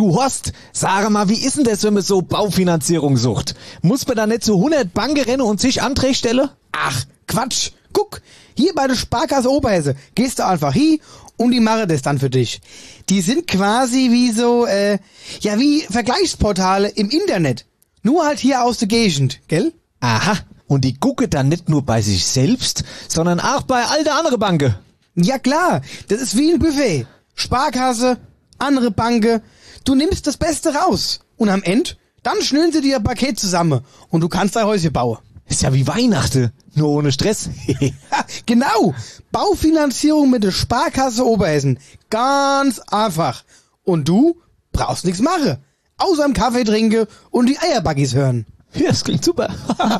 Du Horst, sag mal, wie ist denn das, wenn man so Baufinanzierung sucht? Muss man da nicht zu 100 Banken rennen und sich Anträge stellen? Ach, Quatsch. Guck, hier bei der Sparkasse Oberhesse gehst du einfach hin und die machen das dann für dich. Die sind quasi wie so, wie Vergleichsportale im Internet. Nur halt hier aus der Gegend, gell? Aha, und die gucken dann nicht nur bei sich selbst, sondern auch bei all der anderen Banken. Ja klar, das ist wie ein Buffet. Sparkasse, andere Banken. Du nimmst das Beste raus. Und am Ende, dann schnüren sie dir ein Paket zusammen und du kannst dein Häuschen bauen. Ist ja wie Weihnachten, nur ohne Stress. Genau, Baufinanzierung mit der Sparkasse Oberhessen. Ganz einfach. Und du brauchst nichts machen. Außer einen Kaffee trinken und die Eierbuggies hören. Ja, das klingt super.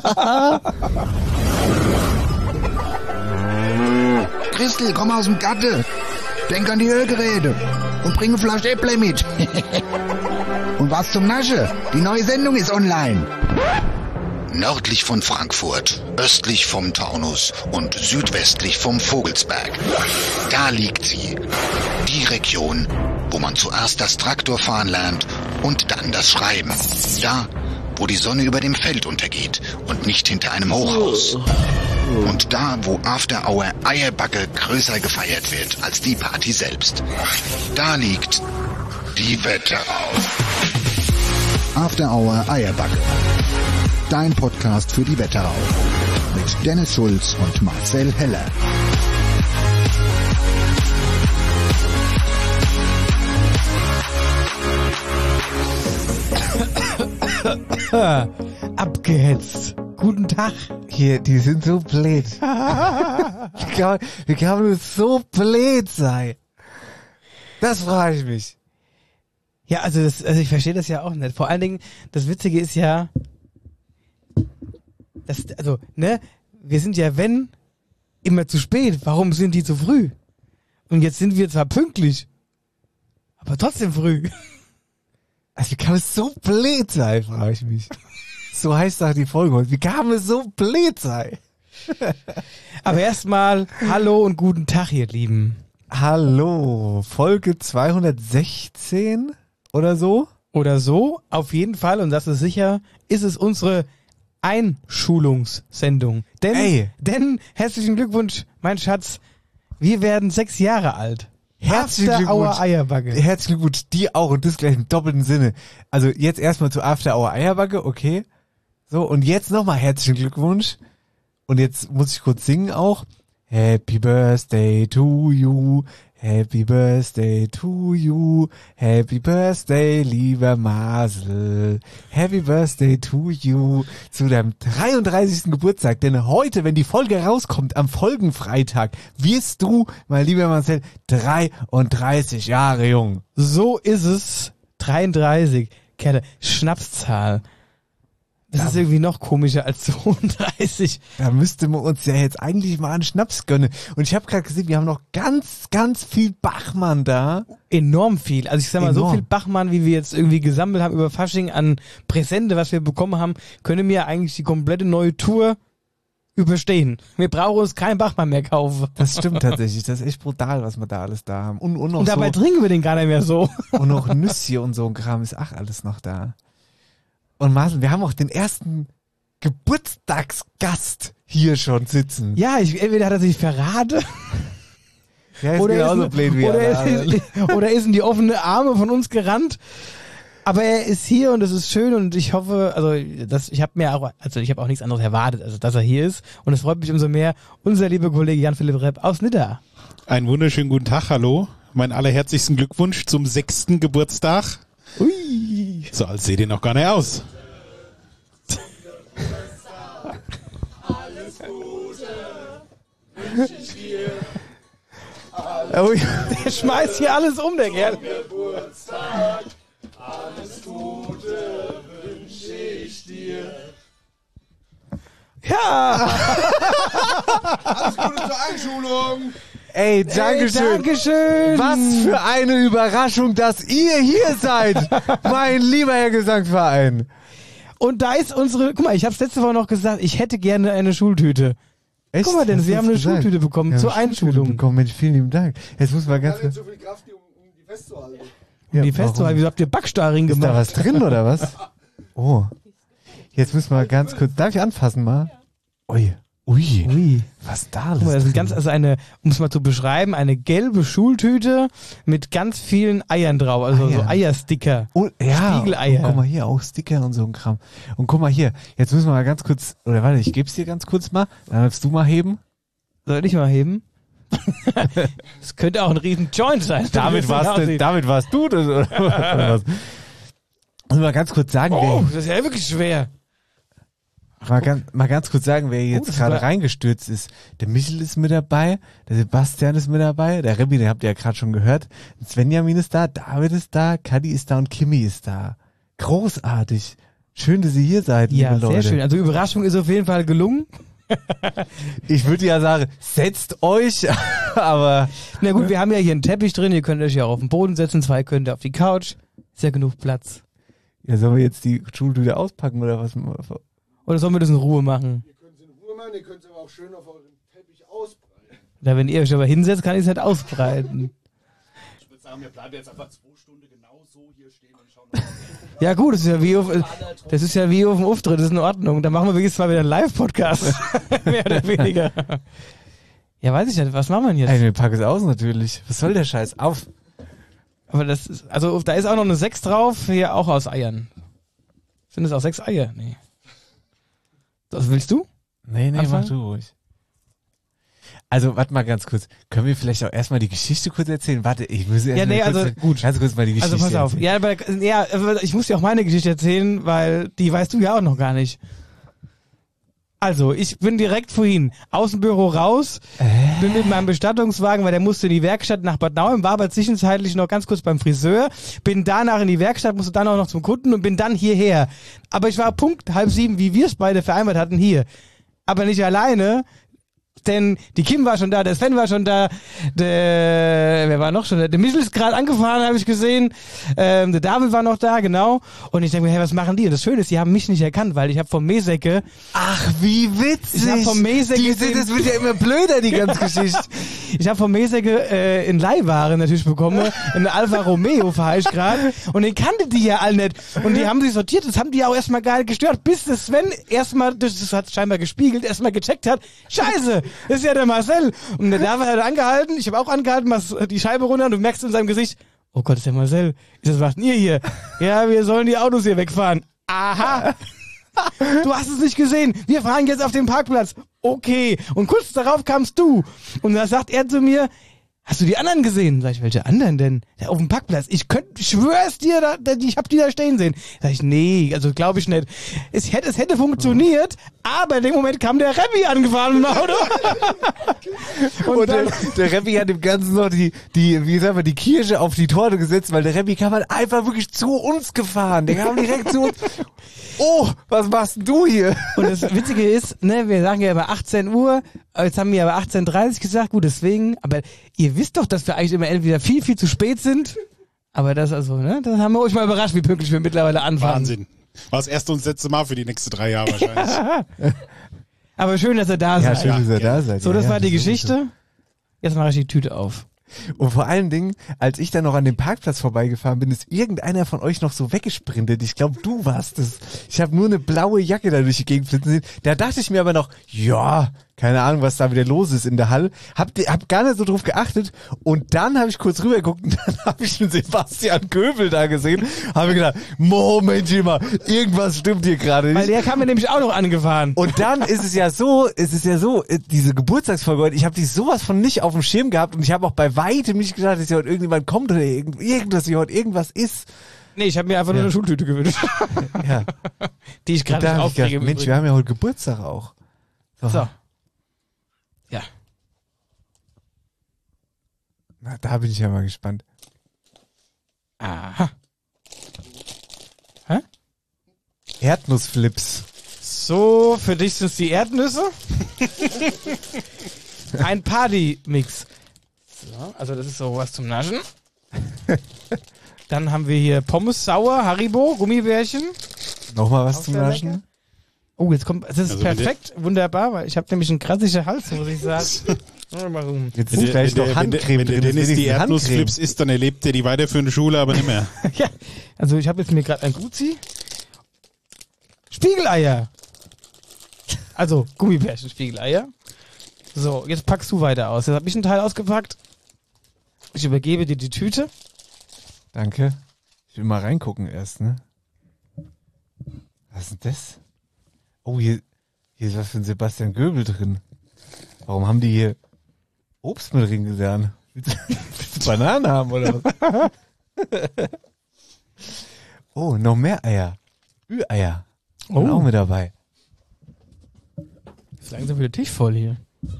Christel, komm aus dem Gatte. Denk an die Hörgeräte und bring eine Flasche Äpple mit. Und was zum Nasche? Die neue Sendung ist online. Nördlich von Frankfurt, östlich vom Taunus und südwestlich vom Vogelsberg. Da liegt sie. Die Region, wo man zuerst das Traktorfahren lernt und dann das Schreiben. Da, wo die Sonne über dem Feld untergeht und nicht hinter einem Hochhaus. Und da, wo After Hour Eierbacke größer gefeiert wird als die Party selbst. Da liegt die Wetterau. After Hour Eierbacke. Dein Podcast für die Wetterau. Mit Dennis Schulz und Marcel Heller. Abgehetzt. Guten Tag. Hier, die sind so blöd. Wie kann man so blöd sein? Das frage ich mich. Ja, also ich verstehe das ja auch nicht. Vor allen Dingen, das Witzige ist ja, wir sind ja, wenn, immer zu spät. Warum sind die zu früh? Und jetzt sind wir zwar pünktlich, aber trotzdem früh. Also wie kann es so blöd sein, frage ich mich. So heißt doch die Folge heute. Wie kann es so blöd sein? Aber erstmal hallo und guten Tag, ihr Lieben. Hallo, Folge 216 oder so? Oder so, auf jeden Fall, und das ist sicher, ist es unsere Einschulungssendung. Denn herzlichen Glückwunsch, mein Schatz, wir werden 6 Jahre alt. Herzlichen After Glückwunsch. Hour Eierbacke. Herzlichen Glückwunsch, die auch, und das gleich im doppelten Sinne. Also jetzt erstmal zu After Hour Eierbacke, okay. So, und jetzt nochmal herzlichen Glückwunsch. Und jetzt muss ich kurz singen auch. Happy Birthday to you, Happy Birthday to you, Happy Birthday, lieber Marcel, Happy Birthday to you, zu deinem 33. Geburtstag. Denn heute, wenn die Folge rauskommt, am Folgenfreitag, wirst du, mein lieber Marcel, 33 Jahre jung. So ist es. 33. Kerle, Schnapszahl. Das ist irgendwie noch komischer als 32. Da müsste man uns ja jetzt eigentlich mal einen Schnaps gönnen. Und ich habe gerade gesehen, wir haben noch ganz, ganz viel Bachmann da. Enorm viel. Also ich sag mal, so viel Bachmann, wie wir jetzt irgendwie gesammelt haben über Fasching an Präsente, was wir bekommen haben, können wir eigentlich die komplette neue Tour überstehen. Wir brauchen uns keinen Bachmann mehr kaufen. Das stimmt tatsächlich. Das ist echt brutal, was wir da alles da haben. Und dabei trinken wir den gar nicht mehr so. Und noch Nüsschen und so ein Kram ist auch alles noch da. Und Marcel, wir haben auch den ersten Geburtstagsgast hier schon sitzen. Ja, entweder hat er sich verraten. Ja, ist genauso blöd wie oder ist in die offene Arme von uns gerannt. Aber er ist hier und es ist schön und ich hoffe, ich habe auch nichts anderes erwartet, also dass er hier ist. Und es freut mich umso mehr, unser lieber Kollege Jan-Philipp Repp aus Nidda. Einen wunderschönen guten Tag, hallo. Mein allerherzlichsten Glückwunsch zum 6. Geburtstag. Ui. So alt seht ihr noch gar nicht aus. Alles Gute wünsche ich dir. Der schmeißt hier alles um, der Kerl. Geburtstag, alles Gute wünsche ich dir. Ja! Alles Gute zur Einschulung. Ey, Dankeschön. Was für eine Überraschung, dass ihr hier seid, mein lieber Herr Gesangsverein. Und da ist guck mal, ich habe es letzte Woche noch gesagt, ich hätte gerne eine Schultüte. Echt? Guck mal, denn wir haben eine Schultüte bekommen zur Einschulung. Mensch, vielen lieben Dank. Jetzt muss man Ich ganz habe nicht so viel Kraft, um die festzuhalten. Um die festzuhalten. Wieso habt ihr Backstaring Ist gemacht? da was drin oder was? Oh. Jetzt müssen wir ganz kurz. Darf ich anfassen mal? Ui. Ui. Was da Guck mal, das drin? ist um es mal zu beschreiben, eine gelbe Schultüte mit ganz vielen Eiern drauf, also so Eier. Eiersticker. Oh, ja. Spiegeleier. Und guck mal hier, auch Sticker und so ein Kram. Und guck mal hier, jetzt müssen wir mal ganz kurz, oder warte, ich geb's dir ganz kurz mal, dann darfst du mal heben. Soll ich mal heben? Das könnte auch ein riesen Joint sein. Damit warst du das, oder was? Muss mal ganz kurz sagen, Oh, das ist ja wirklich schwer. mal ganz kurz sagen, wer jetzt das gerade war- reingestürzt ist. Der Michel ist mit dabei, der Sebastian ist mit dabei, der Rebbi, den habt ihr ja gerade schon gehört. Svenjamin ist da, David ist da, Kadi ist da und Kimi ist da. Großartig. Schön, dass ihr hier seid, Ja, liebe Leute. sehr schön. Also Überraschung ist auf jeden Fall gelungen. Ich würde ja sagen, setzt euch, aber Na gut, wir haben ja hier einen Teppich drin, ihr könnt euch ja auch auf den Boden setzen, 2 könnt ihr auf die Couch. Ist ja genug Platz. ja, sollen wir jetzt die Schultüte auspacken oder was? Oder sollen wir das in Ruhe machen? Ihr könnt es in Ruhe machen, ihr könnt es aber auch schön auf eurem Teppich ausbreiten. Da, wenn ihr euch aber hinsetzt, kann ich es nicht ausbreiten. Ich würde sagen, wir bleiben jetzt einfach 2 Stunden genau so hier stehen und schauen mal. Ja gut, das ist ja wie auf dem Auftritt, das ist in Ordnung. Dann machen wir wenigstens mal wieder einen Live-Podcast. Mehr oder weniger. Ja, weiß ich nicht, was machen wir denn jetzt? Ey, wir packen es aus natürlich. Was soll der Scheiß? Auf! Aber das ist, also da ist auch noch eine 6 drauf, hier auch aus Eiern. Sind es auch 6 Eier? Nee. Was willst du? Nee, Anfangen? mach du ruhig. Also, warte mal ganz kurz. Können wir vielleicht auch erstmal die Geschichte kurz erzählen? Warte, ich muss Ja, nee, also gut. Ganz kurz mal die Geschichte Also pass auf. erzählen. Ja, aber ich muss dir auch meine Geschichte erzählen, weil die weißt du ja auch noch gar nicht. Also, ich bin direkt vorhin aus dem Büro raus, bin mit meinem Bestattungswagen, weil der musste in die Werkstatt nach Bad Nauheim, war aber zwischenzeitlich noch ganz kurz beim Friseur, bin danach in die Werkstatt, musste dann auch noch zum Kunden und bin dann hierher. Aber ich war Punkt 6:30, wie wir es beide vereinbart hatten, hier. Aber nicht alleine, denn die Kim war schon da, der Sven war schon da, wer war noch schon da? Der Michel ist gerade angefahren, habe ich gesehen. Der David war noch da, genau. Und ich denke mir, hey, was machen die? Und das Schöne ist, die haben mich nicht erkannt, weil ich habe vom Mesecke, Ach, wie witzig! Ich hab vom Mesecke Das wird ja immer blöder, die ganze Geschichte. ich habe vom Mesecke in Leihware natürlich bekommen, einen Alfa Romeo fahre ich gerade. Und den kannte die ja alle nicht. Und die haben sich sortiert, das haben die auch erstmal gar nicht gestört, bis der Sven erstmal, das hat scheinbar gespiegelt, erstmal gecheckt hat, Scheiße, das ist ja der Marcel. Und der David hat angehalten, ich habe auch angehalten, machst die Scheibe runter und du merkst in seinem Gesicht, oh Gott, ist der Marcel. Ich sag, was macht denn ihr hier? Ja, wir sollen die Autos hier wegfahren. Aha. Du hast es nicht gesehen. Wir fahren jetzt auf den Parkplatz. Okay. Und kurz darauf kamst du. Und da sagt er zu mir, hast du die anderen gesehen? Sag ich, welche anderen denn? Ja, auf dem Parkplatz. Ich schwör's dir, ich hab die da stehen sehen. Sag ich, nee, also glaube ich nicht. Es hätte funktioniert, aber in dem Moment kam der Rebbi angefahren im Auto. Und der Rebbi hat dem Ganzen noch wie sagen wir, die Kirsche auf die Torte gesetzt, weil der Rebbi kam halt einfach wirklich zu uns gefahren. Der kam direkt zu uns. Oh, was machst denn du hier? Und das Witzige ist, ne, wir sagen ja immer 18 Uhr, jetzt haben wir aber 18:30 gesagt, gut, deswegen, aber ihr wisst doch, dass wir eigentlich immer entweder viel, viel zu spät sind, aber das also, ne, das haben wir euch mal überrascht, wie pünktlich wir mittlerweile anfangen. Wahnsinn. War das erste und letzte Mal für die nächsten 3 Jahre wahrscheinlich. Aber schön, dass ihr da Ja, seid. schön, dass ihr da seid. So, das ja, war die ist Geschichte. Jetzt mache ich die Tüte auf. Und vor allen Dingen, als ich dann noch an dem Parkplatz vorbeigefahren bin, ist irgendeiner von euch noch so weggesprintet. Ich glaube, du warst es. Ich habe nur eine blaue Jacke da durch die Gegend flitzen sehen. Da dachte ich mir aber noch, ja, keine Ahnung, was da wieder los ist in der Halle. Hab gar nicht so drauf geachtet. Und dann habe ich kurz rübergeguckt und dann habe ich einen Sebastian Köbel da gesehen. Habe gedacht, Moment mal, irgendwas stimmt hier gerade Weil nicht. der kam mir nämlich auch noch angefahren. Und dann ist es ja so, diese Geburtstagsfolge heute, ich habe die sowas von nicht auf dem Schirm gehabt und ich habe auch bei weitem nicht gedacht, dass hier heute irgendjemand kommt oder dass hier heute irgendwas ist. Nee, ich habe mir einfach nur eine Schultüte gewünscht. Ja. Die ich Und gerade da nicht hab ich gedacht, aufkriege. Mensch, wir haben ja heute Geburtstag auch. So. Ja. Na, da bin ich ja mal gespannt. Aha. Erdnussflips. So, für dich sind es die Erdnüsse. Ein Party-Mix. So, also das ist so was zum Naschen. Dann haben wir hier Pommes sauer, Haribo, Gummibärchen. Nochmal was Auch zum sehr Naschen? lecker. Oh, jetzt kommt, das ist Also perfekt, wunderbar, weil ich habe nämlich einen krassischen Hals, muss ich sagen. Jetzt sind vielleicht noch Handcreme wenn der drin. Dennis die wenigstens Erdnussflips isst, dann erlebt er die weiterführende Schule aber nicht mehr. Ja, also ich habe jetzt mir gerade ein Gucci. Spiegeleier. Also Gummibärchen, Spiegeleier. So, jetzt packst du weiter aus. Jetzt habe ich einen Teil ausgepackt. Ich übergebe dir die Tüte. Danke. Ich will mal reingucken erst, ne? Was ist denn das? Oh, hier ist was für ein Sebastian Göbel drin. Warum haben die hier Obst mit drin getan? Willst du Bananen haben oder was? Oh, noch mehr Eier. Ü-Eier. Oh. Auch mit dabei. Ist langsam wieder Tisch voll hier.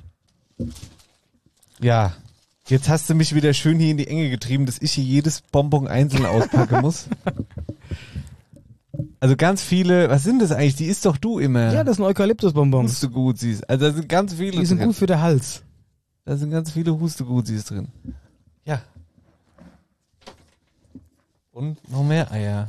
Ja. Jetzt hast du mich wieder schön hier in die Enge getrieben, dass ich hier jedes Bonbon einzeln auspacken muss. Also ganz viele, was sind das eigentlich? Die isst doch du immer. Ja, das sind Eukalyptusbonbons. Hustegutsis. Also da sind ganz viele Die sind drin. gut für den Hals. Da sind ganz viele Hustegutsis drin. Ja. Und noch mehr Eier.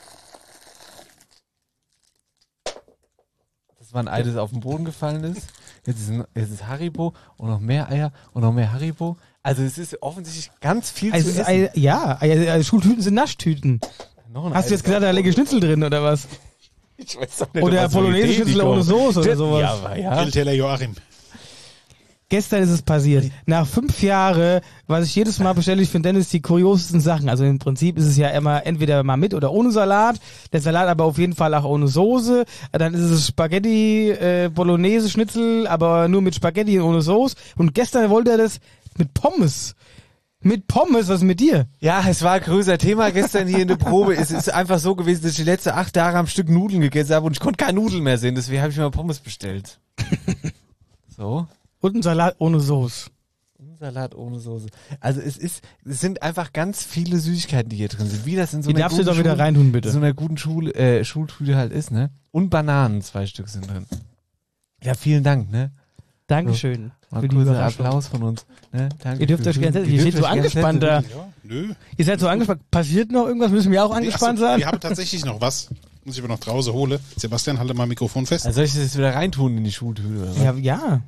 Das war ein Ei, das auf den Boden gefallen ist. Jetzt ist Haribo und noch mehr Eier und noch mehr Haribo. Also es ist offensichtlich ganz viel Also, zu essen. Schultüten sind Naschtüten. Noch ein Hast Ei du jetzt gesagt, da lege Schnitzel drin oder was? Ich weiß doch nicht, Oder was für eine Bolognese Idee die Schnitzel ohne kommt. Soße oder sowas? Ja, aber ja. Grillteller Joachim. Gestern ist es passiert. Nach 5 Jahren, was ich jedes Mal bestelle, ich finde Dennis die kuriosesten Sachen. Also im Prinzip ist es ja immer entweder mal mit oder ohne Salat. Der Salat aber auf jeden Fall auch ohne Soße. Dann ist es Spaghetti, Bolognese, Schnitzel, aber nur mit Spaghetti und ohne Soße. Und gestern wollte er das mit Pommes. Mit Pommes, was ist mit dir? Ja, es war ein größer Thema gestern hier in der Probe. Es ist einfach so gewesen, dass ich die letzten 8 Tage am Stück Nudeln gegessen habe und ich konnte keine Nudeln mehr sehen. Deswegen habe ich mir mal Pommes bestellt. So. Und ein Salat ohne Soße. Ein Salat ohne Soße. Also es sind einfach ganz viele Süßigkeiten, die hier drin sind. Wie das in so Die einer darfst du guten doch wieder Schule- reintun, bitte. in so einer guten Schultüte halt ist, ne? Und Bananen, 2 Stück sind drin. Ja, vielen Dank, ne? Dankeschön. Mal Für die kurzer Überraschung. Applaus von uns. Ne? Danke Ihr dürft für- euch gerne setzen. ihr Ihr dürft seht so euch gerne angespannt da. setzen. Ja, nö. Ihr seid so angespannt. Passiert noch irgendwas? Müssen wir auch angespannt sein? Wir haben tatsächlich noch was. Muss ich aber noch draußen holen. Sebastian, halte mal Mikrofon fest. Also soll ich das jetzt wieder reintun in die Schultüte? Oder was? Ja.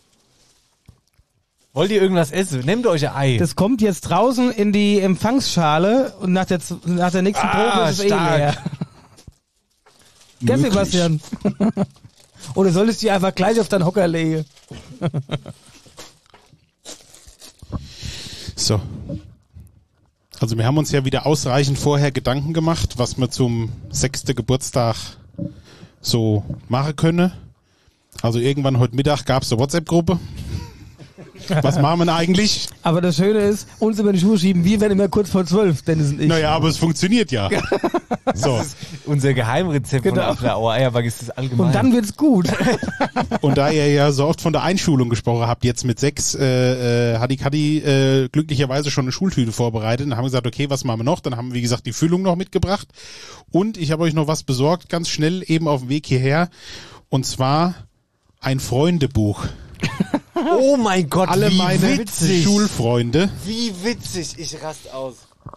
Wollt ihr irgendwas essen? Nehmt euch ein Ei. Das kommt jetzt draußen in die Empfangsschale und nach der nächsten Probe ist es stark. leer. Gell, Sebastian? Oder solltest du die einfach gleich auf deinen Hocker legen? So. Also wir haben uns ja wieder ausreichend vorher Gedanken gemacht, was wir zum 6. Geburtstag so machen können. Also irgendwann heute Mittag gab es eine WhatsApp-Gruppe. Was machen wir denn eigentlich? Aber das Schöne ist, uns über die Schuhe schieben, wir werden immer kurz vor 12, Dennis und ich. Naja, aber es funktioniert ja. So. Unser Geheimrezept Genau. von After Hour Eierbag ist das allgemein. Und dann wird's gut. Und da ihr ja so oft von der Einschulung gesprochen habt, jetzt mit 6, hat die Kadi glücklicherweise schon eine Schultüte vorbereitet. Dann haben wir gesagt, okay, was machen wir noch? Dann haben wir, wie gesagt, die Füllung noch mitgebracht. Und ich habe euch noch was besorgt, ganz schnell eben auf dem Weg hierher. Und zwar ein Freundebuch. Oh mein Gott, Alle wie meine witzig. Schulfreunde. Wie witzig, ich rast aus.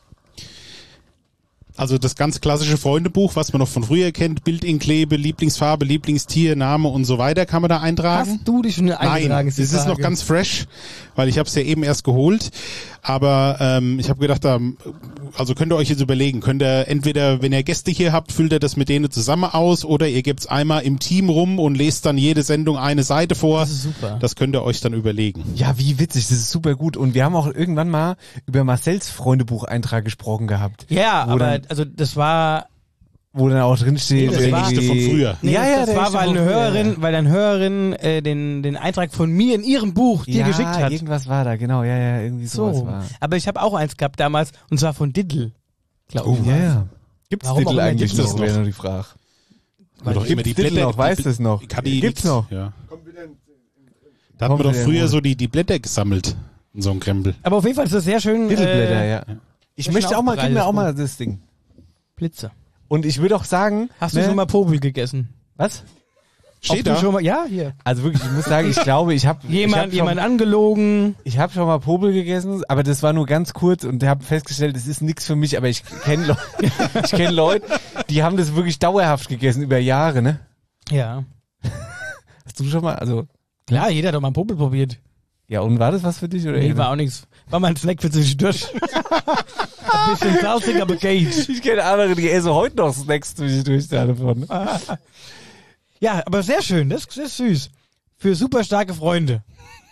Also das ganz klassische Freundebuch, was man noch von früher kennt, Bildinklebe, Lieblingsfarbe, Lieblingstier, Name und so weiter, kann man da eintragen. Hast du dich schon eingetragen? Nein, es ist noch ganz fresh, weil ich habe es ja eben erst geholt. Aber ich habe gedacht, also könnt ihr euch jetzt überlegen, könnt ihr entweder, wenn ihr Gäste hier habt, füllt ihr das mit denen zusammen aus oder ihr gebt's einmal im Team rum und lest dann jede Sendung eine Seite vor. Das ist super. Das könnt ihr euch dann überlegen. Ja, wie witzig, das ist super gut. Und wir haben auch irgendwann mal über Marcells Freundebucheintrag gesprochen gehabt. Ja, Wo aber dann- also das war... Wo dann auch drin steht, Nee, Der echte von früher. Nee, Ja, ja, das der war, ist weil schon eine von früher, Hörerin, ja. weil eine Hörerin den Eintrag von mir in ihrem Buch dir ja, geschickt hat. irgendwas war da, genau, ja, irgendwie sowas So. war. Aber ich habe auch eins gehabt damals, und zwar von Diddle. Glaube ich. Ja, ja. Gibt's Warum auch Titel immer eigentlich gibt's noch, das wäre noch? nur die Frage. Weil doch immer die Titel Blätter noch, weiß das noch? Kadi Gibt's noch? Ja. Kommt wieder ein Da hat man Kommt doch wieder früher gut. so die Blätter gesammelt in so einem Krempel. Aber auf jeden Fall ist das sehr schön. Titelblätter, ja. Ich das möchte schon auch mal, gib mir aufbereitet, auch mal das Ding. Blitze. Und ich würde auch sagen, Hast du schon mal Popel gegessen? was? Steht Ob du da? schon mal, ja, hier. Also wirklich, ich muss sagen, ich glaube, ich habe Jemand angelogen. Ich habe schon mal Popel gegessen, aber das war nur ganz kurz und habe festgestellt, das ist nichts für mich, aber ich kenne Leute, die haben das wirklich dauerhaft gegessen, über Jahre, ne? Ja. Hast du schon mal, also, Klar, jeder hat doch mal einen Popel probiert. Ja, und war das was für dich? Oder Nee, war auch nichts. War mein Snack für zwischendurch. Ein bisschen salzig, aber geht. Ich kenne andere, die essen heute noch Snacks zwischendurch davon. Ja, aber sehr schön. Das ist süß. Für super starke Freunde.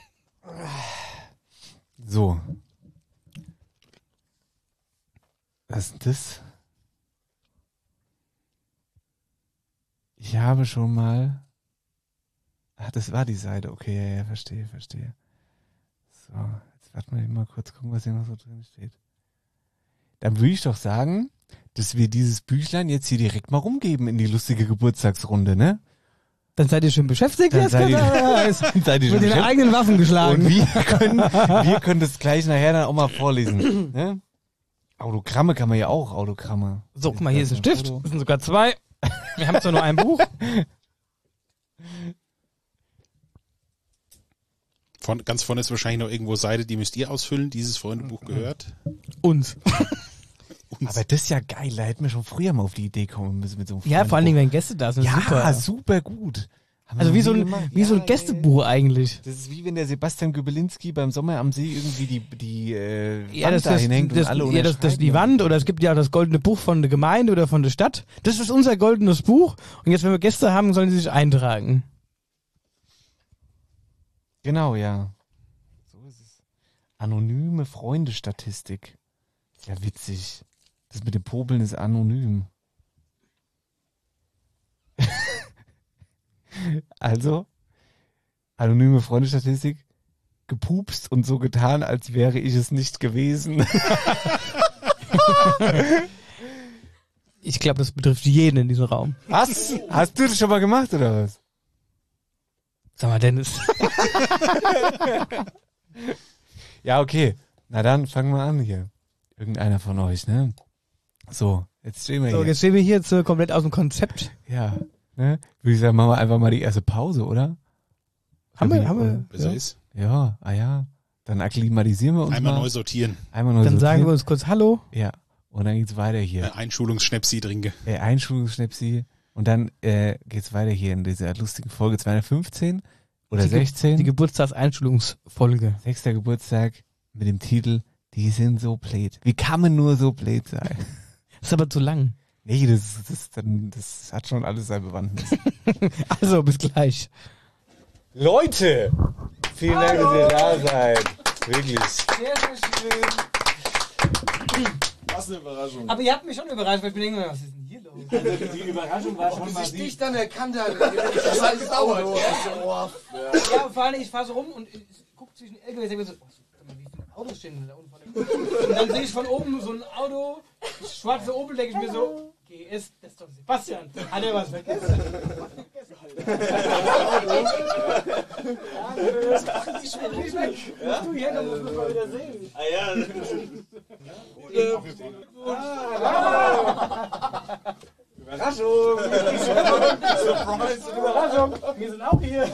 So. Was ist denn das? Ich habe schon mal... Ach, das war die Seite. Okay, ja, verstehe. So, jetzt warten wir mal kurz gucken, was hier noch so drin steht. Dann würde ich doch sagen, dass wir dieses Büchlein jetzt hier direkt mal rumgeben in die lustige Geburtstagsrunde, ne? Dann seid ihr schon beschäftigt Dann jetzt? seid ihr- Oder? Seid ihr Mit den schon eigenen Waffen geschlagen. Und wir können das gleich nachher dann auch mal vorlesen. Ne? Autogramme kann man ja auch, Autogramme. So, guck mal, hier ist ein Stift. Das sind sogar 2. Wir haben zwar nur ein Buch. Ganz vorne ist wahrscheinlich noch irgendwo Seite, die müsst ihr ausfüllen. Dieses Freundebuch gehört. Uns. Aber das ist ja geil, da hätten wir schon früher mal auf die Idee kommen müssen mit so einem Ja, vor allen Dingen, wenn Gäste da sind. Ja, Super. super gut. Haben wir Also noch wie so nie ein, gemacht. wie so ein Ja, Gästebuch eigentlich. Das ist wie wenn der Sebastian Göbelinski beim Sommer am See irgendwie die Ja, Wand das, da das, hinhängt das, und alle ja, das die unterschreiben. Wand, oder es gibt ja auch das goldene Buch von der Gemeinde oder von der Stadt. Das ist unser goldenes Buch. Und jetzt, wenn wir Gäste haben, sollen sie sich eintragen. Genau, ja. So ist es. Anonyme Freundestatistik. Ja, witzig. Das mit dem Popeln ist anonym. Also, anonyme Freundestatistik, gepupst und so getan, als wäre ich es nicht gewesen. Ich glaube, das betrifft jeden in diesem Raum. Was? Hast du das schon mal gemacht, oder was? Sag mal, Dennis. Ja, okay. Na dann, fangen wir an hier. Irgendeiner von euch, ne? So, jetzt stehen wir So, hier. jetzt stehen wir hier jetzt komplett aus dem Konzept. Ja, ne? Würde ich sagen, machen wir einfach mal die erste Pause, oder? Haben wir? Besser Ja. ist. Ja, ja. Dann akklimatisieren wir uns Einmal mal. neu sortieren. Einmal neu Dann sagen wir sortieren. uns kurz Hallo. Ja, und dann geht's weiter hier. Einschulungsschnäpsi trinke. Einschulungsschnäpsi. Und dann geht's weiter hier in dieser lustigen Folge 215 oder Die 16. Geburtstagseinschulungsfolge. 6. Geburtstag mit dem Titel Die sind so blöd. Wie kann man nur so blöd sein? Ist aber zu lang. Nee, das hat schon alles seine Bewandtnis. Also, bis gleich. Leute, vielen Dank, dass ihr da seid. Wirklich. Sehr, sehr schön. Was eine Überraschung. Aber ihr habt mich schon überrascht, weil ich mir denke, was ist denn hier los? Also die Überraschung war schon Bis ich dich dann erkannt habe, das hat gedauert. Ja, vor allem, ich fahre so rum und ich gucke zwischen den LKWs und denke mir so, oh, sag mal, wie viele Autos stehen denn da unten vor dem? Und dann sehe ich von oben so ein Auto, schwarze Opel, denke ich mir so, GS, das ist doch Sebastian. Hat er was vergessen? Du, hier, dann muss man mal wieder sehen. Überraschung, wir sind auch hier.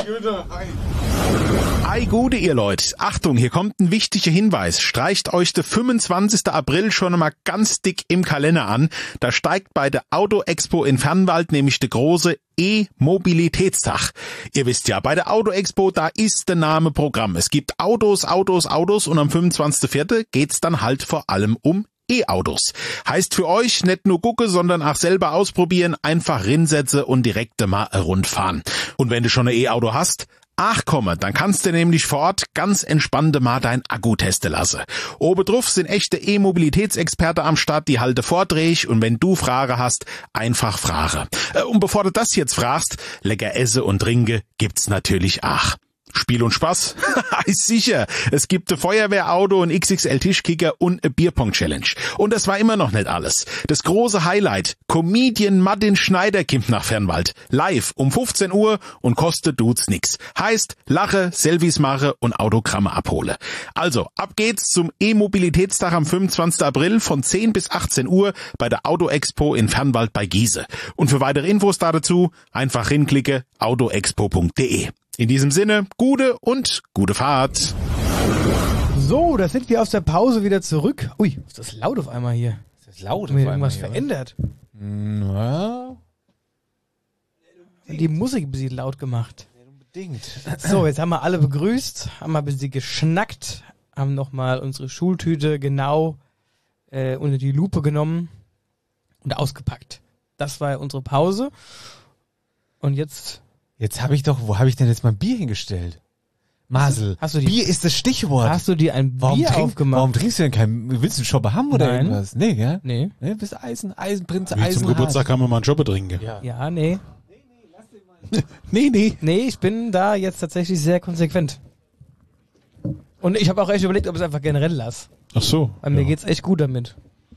Ei Gude, ihr Leute. Achtung, hier kommt ein wichtiger Hinweis. Streicht euch der 25. April schon einmal ganz dick im Kalender an. Da steigt bei der Auto Expo in Fernwald nämlich der große E-Mobilitätstag. Ihr wisst ja, bei der Auto Expo, da ist der Name Programm. Es gibt Autos und am 25.04. geht's dann halt vor allem um E-Autos. Heißt für euch nicht nur gucke, sondern auch selber ausprobieren, einfach rinsetze und direkt mal rundfahren. Und wenn du schon ein E-Auto hast, ach komm, dann kannst du nämlich vor Ort ganz entspannt mal dein Akku testen lassen. Obendrauf sind echte E-Mobilitätsexperte am Start, die halte Vorträge und wenn du Fragen hast, einfach frage. Und bevor du das jetzt fragst, lecker esse und trinke gibt's natürlich auch. Spiel und Spaß? Ist sicher. Es gibt ein Feuerwehrauto, ein XXL-Tischkicker und eine Bierpong-Challenge. Und das war immer noch nicht alles. Das große Highlight. Comedian Martin Schneider kommt nach Fernwald. Live um 15 Uhr und kostet dudes nix. Heißt, lache, Selfies mache und Autogramme abhole. Also, ab geht's zum E-Mobilitätstag am 25. April von 10 bis 18 Uhr bei der Auto Expo in Fernwald bei Giese. Und für weitere Infos dazu einfach hinklicke autoexpo.de. In diesem Sinne, gute Fahrt. So, da sind wir aus der Pause wieder zurück. Ui, ist das laut auf einmal hier? Ist das laut? Hat mir irgendwas verändert? Ja, Die Musik ein bisschen laut gemacht. Unbedingt. So, jetzt haben wir alle begrüßt, haben mal ein bisschen geschnackt, haben nochmal unsere Schultüte genau unter die Lupe genommen und ausgepackt. Das war unsere Pause. Und jetzt... Jetzt habe ich doch, wo habe ich denn jetzt mein Bier hingestellt? Masel. Hast du die- Bier ist das Stichwort. Hast du dir ein Bier aufgemacht? Warum trinkst du denn kein, willst du einen Schopper haben oder Nein. irgendwas? Nee, gell? Nee. Nee, bist Eisenprinz, Wie zum Geburtstag kann man mal einen Job trinken. Ja, nee. Nee. Nee, ich bin da jetzt tatsächlich sehr konsequent. Und ich habe auch echt überlegt, ob ich es einfach generell lasse. Ach so. Weil mir geht's echt gut damit.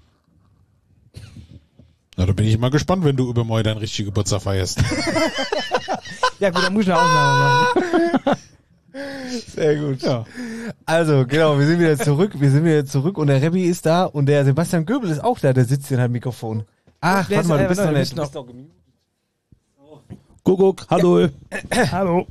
Na, da bin ich mal gespannt, wenn du übermorgen deinen richtigen Geburtstag feierst. Ja gut, dann muss ich eine Ausnahme machen. Sehr gut. Ja. Also, genau, wir sind wieder zurück und der Rebbi ist da und der Sebastian Göbel ist auch da, der sitzt hier am Mikrofon. Ach, Der warte ist mal, du einfach bist noch, noch du nicht. bist noch- Kuckuck, hallo. Hallo.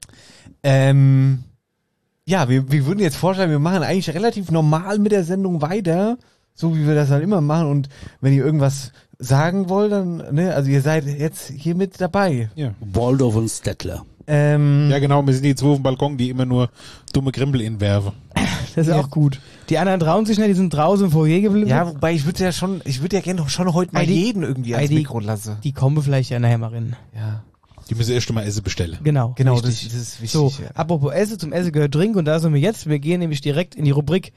Ja, wir würden jetzt vorschlagen, wir machen eigentlich relativ normal mit der Sendung weiter, so wie wir das halt immer machen. Und wenn ihr irgendwas sagen wollt, dann, ne, also ihr seid jetzt hier mit dabei. Ja. Waldorf und Stettler. Ja, genau, wir sind die zwei auf dem Balkon, die immer nur dumme Krempel inwerfen. Das ist auch gut. Die anderen trauen sich nicht, die sind draußen im Foyer geblieben. Ja, wobei ich würde ja gerne schon heute mal Heidi, jeden irgendwie ans Heidi, Mikro lassen. Die kommen vielleicht ja nachher mal rein. Ja, Die müssen erst mal Essen bestellen. Genau. genau, das richtig. ist wichtig. So, ja. apropos Essen, zum Essen gehört Drink und da sind wir jetzt. Wir gehen nämlich direkt in die Rubrik,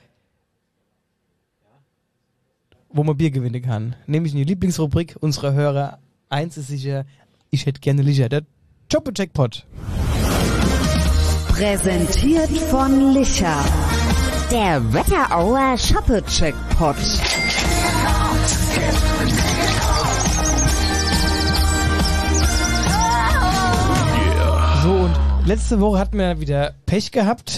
wo man Bier gewinnen kann. Nämlich in die Lieblingsrubrik unserer Hörer. Eins ist sicher, ich hätte gerne Licher. Der Joppe-Jackpot. Präsentiert von Licher. Der Wetterauer Shoppe-Jackpot. So, und letzte Woche hatten wir wieder Pech gehabt.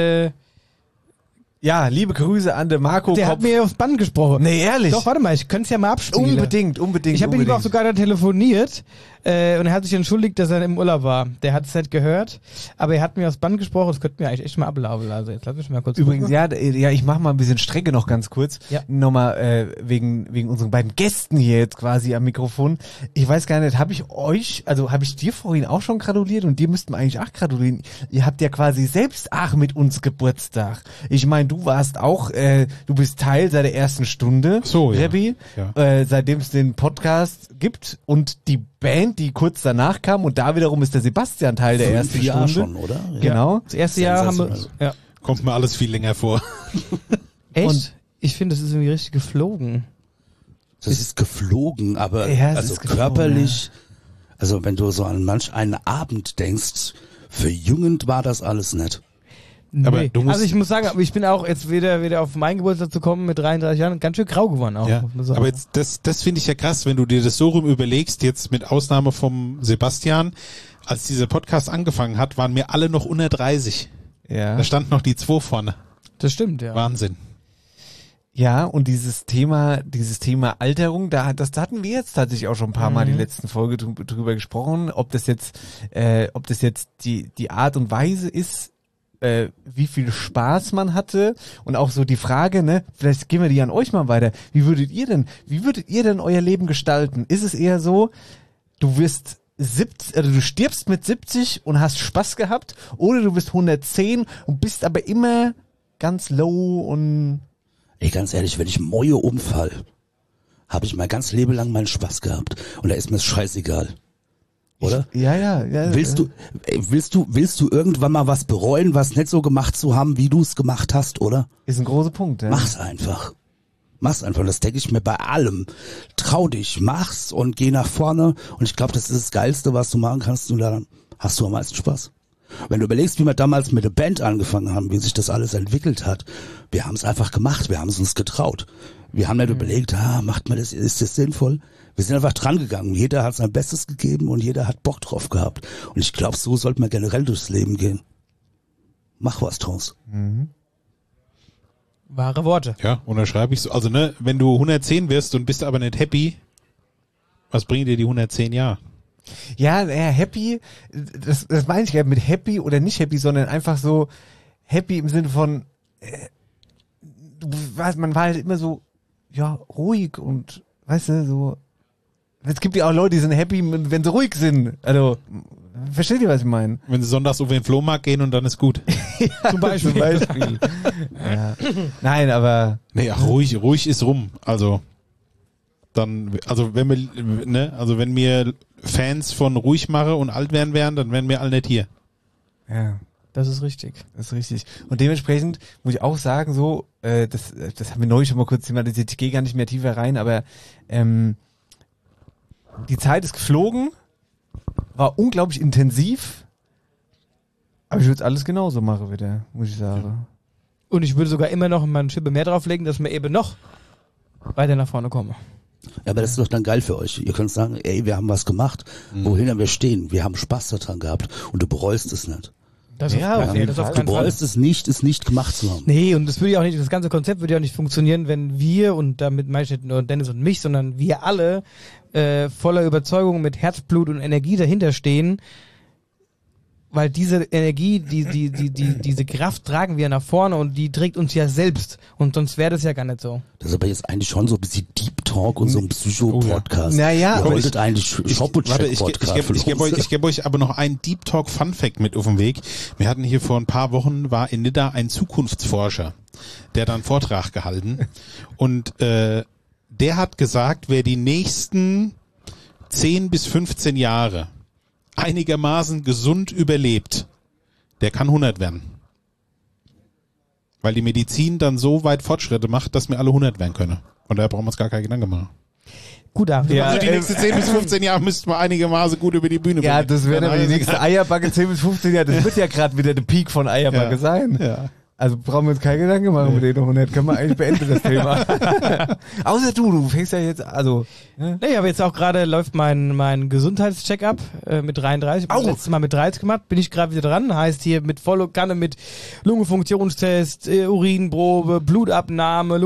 Ja, liebe Grüße an den Marco Der Kopf. hat mir aufs Band gesprochen. Nee, ehrlich? Doch, warte mal, ich könnte es ja mal abspielen. Unbedingt. Ich habe mit ihm auch sogar da telefoniert und er hat sich entschuldigt, dass er im Urlaub war. Der hat es nicht gehört, aber er hat mir aufs Band gesprochen, das könnte mir eigentlich echt mal ablaufen. Also jetzt lass mich mal kurz Übrigens, gucken. ja, ich mache mal ein bisschen Strecke noch ganz kurz. Ja. Nochmal wegen unseren beiden Gästen hier jetzt quasi am Mikrofon. Ich weiß gar nicht, habe ich dir vorhin auch schon gratuliert und dir müssten wir eigentlich auch gratulieren. Ihr habt ja quasi selbst auch mit uns Geburtstag. Ich meine, du warst auch, du bist Teil seit der ersten Stunde, So, ja. Rebbi, Ja. seitdem es den Podcast gibt und die Band, die kurz danach kam und da wiederum ist der Sebastian Teil der ersten 5 Jahre Stunde. schon, oder? Ja. Genau. Das erste Jahr haben wir... Sensationell. Ja. Kommt mir alles viel länger vor. Echt? Und- Ich finde, das ist irgendwie richtig geflogen. Das ist geflogen, aber Ja, es also ist geflogen, körperlich, also wenn du so an manch einen Abend denkst, verjüngend war das alles nicht. Aber Nee. du musst- Also ich muss sagen, aber ich bin auch jetzt wieder auf meinen Geburtstag zu kommen mit 33 Jahren ganz schön grau geworden auch. Ja, muss man sagen. aber jetzt, das finde ich ja krass, wenn du dir das so rum überlegst, jetzt mit Ausnahme vom Sebastian, als dieser Podcast angefangen hat, waren wir alle noch unter 30. Ja. Da stand noch die 2 vorne. Das stimmt, ja. Wahnsinn. Ja, und dieses Thema Alterung, da hatten wir jetzt tatsächlich auch schon ein paar Mal die letzten Folge drüber gesprochen, ob das jetzt die Art und Weise ist, wie viel Spaß man hatte und auch so die Frage, ne, vielleicht gehen wir die an euch mal weiter. Wie würdet ihr denn euer Leben gestalten? Ist es eher so, du stirbst mit 70 und hast Spaß gehabt, oder du bist 110 und bist aber immer ganz low und Ey, ganz ehrlich, wenn ich Moje umfall, habe ich mein ganzes Leben lang meinen Spaß gehabt und da ist mir das scheißegal. Oder? Ja. Willst du irgendwann mal was bereuen, was nicht so gemacht zu haben, wie du es gemacht hast, oder? Ist ein großer Punkt, ja. Mach's einfach. Das denke ich mir bei allem. Trau dich, mach's und geh nach vorne. Und ich glaube, das ist das Geilste, was du machen kannst. Und dann hast du am meisten Spaß. Wenn du überlegst, wie wir damals mit der Band angefangen haben, wie sich das alles entwickelt hat, wir haben es einfach gemacht, wir haben es uns getraut. Wir haben nicht überlegt, macht man das, ist das sinnvoll? Wir sind einfach dran gegangen. Jeder hat sein Bestes gegeben und jeder hat Bock drauf gehabt. Und ich glaube, so sollte man generell durchs Leben gehen. Mach was draus. Wahre Worte. Ja, unterschreibe ich so. Also, ne, wenn du 110 wirst und bist aber nicht happy, was bringen dir die 110 Jahre? Ja, happy, das meine ich ja mit happy oder nicht happy, sondern einfach so happy im Sinne von, man war halt immer so, ja, ruhig und, weißt du, so, es gibt ja auch Leute, die sind happy, wenn sie ruhig sind. Also, Versteht ihr, was ich meine? Wenn sie sonntags auf den Flohmarkt gehen und dann ist gut. Zum Beispiel. Ja. Nein, aber... Nee, ach, ruhig ist rum. Also wenn wir Fans von ruhig mache und alt werden wären, dann wären wir alle nicht hier. Ja. Das ist richtig. Das ist richtig. Und dementsprechend muss ich auch sagen, so, das haben wir neulich schon mal kurz thematisiert, ich gehe gar nicht mehr tiefer rein, aber die Zeit ist geflogen, war unglaublich intensiv, aber ich würde es alles genauso machen wieder, muss ich sagen. Ja. Und ich würde sogar immer noch mal eine Schippe mehr drauflegen, dass wir eben noch weiter nach vorne kommen. Ja, aber das ist doch dann geil für euch. Ihr könnt sagen, ey, wir haben was gemacht, wohin haben wir stehen, wir haben Spaß daran gehabt und du bereust es nicht. Das auf keinen Fall. Du bereust es nicht gemacht zu haben. Nee, und das würde ja auch nicht, das ganze Konzept würde ja auch nicht funktionieren, wenn wir, und damit meine ich nicht nur Dennis und mich, sondern wir alle voller Überzeugung mit Herzblut und Energie dahinter stehen, weil diese Energie, diese Kraft tragen wir nach vorne und die trägt uns ja selbst. Und sonst wäre das ja gar nicht so. Das ist aber jetzt eigentlich schon so ein bisschen Deep Talk und so ein Psycho-Podcast. Naja, ihr wolltet eigentlich Shop-Check-Podcast. Ich gebe euch aber noch einen Deep Talk Fun-Fact mit auf den Weg. Wir hatten hier vor ein paar Wochen, war in Nidda ein Zukunftsforscher, der dann einen Vortrag gehalten. Und der hat gesagt, wer die nächsten 10 bis 15 Jahre einigermaßen gesund überlebt, der kann 100 werden. Weil die Medizin dann so weit Fortschritte macht, dass wir alle 100 werden können. Und daher brauchen wir uns gar keine Gedanken machen. Gut, also die nächsten 10 bis 15 Jahre müssten wir einigermaßen gut über die Bühne bringen. Ja, das wäre aber die nächste Eierbacke 10 bis 15 Jahre. Das wird ja gerade wieder der Peak von Eierbacke sein. Ja. Also brauchen wir uns keine Gedanken machen mit den 100. Können wir eigentlich beenden, das Thema. Außer du fängst ja jetzt, also... Ne? Nee, aber jetzt auch gerade läuft mein Gesundheitscheck-up mit 33. Ich habe das letzte Mal mit 30 gemacht, bin ich gerade wieder dran. Heißt hier mit voller Kanne mit Lungenfunktionstest, Urinprobe, Blutabnahme,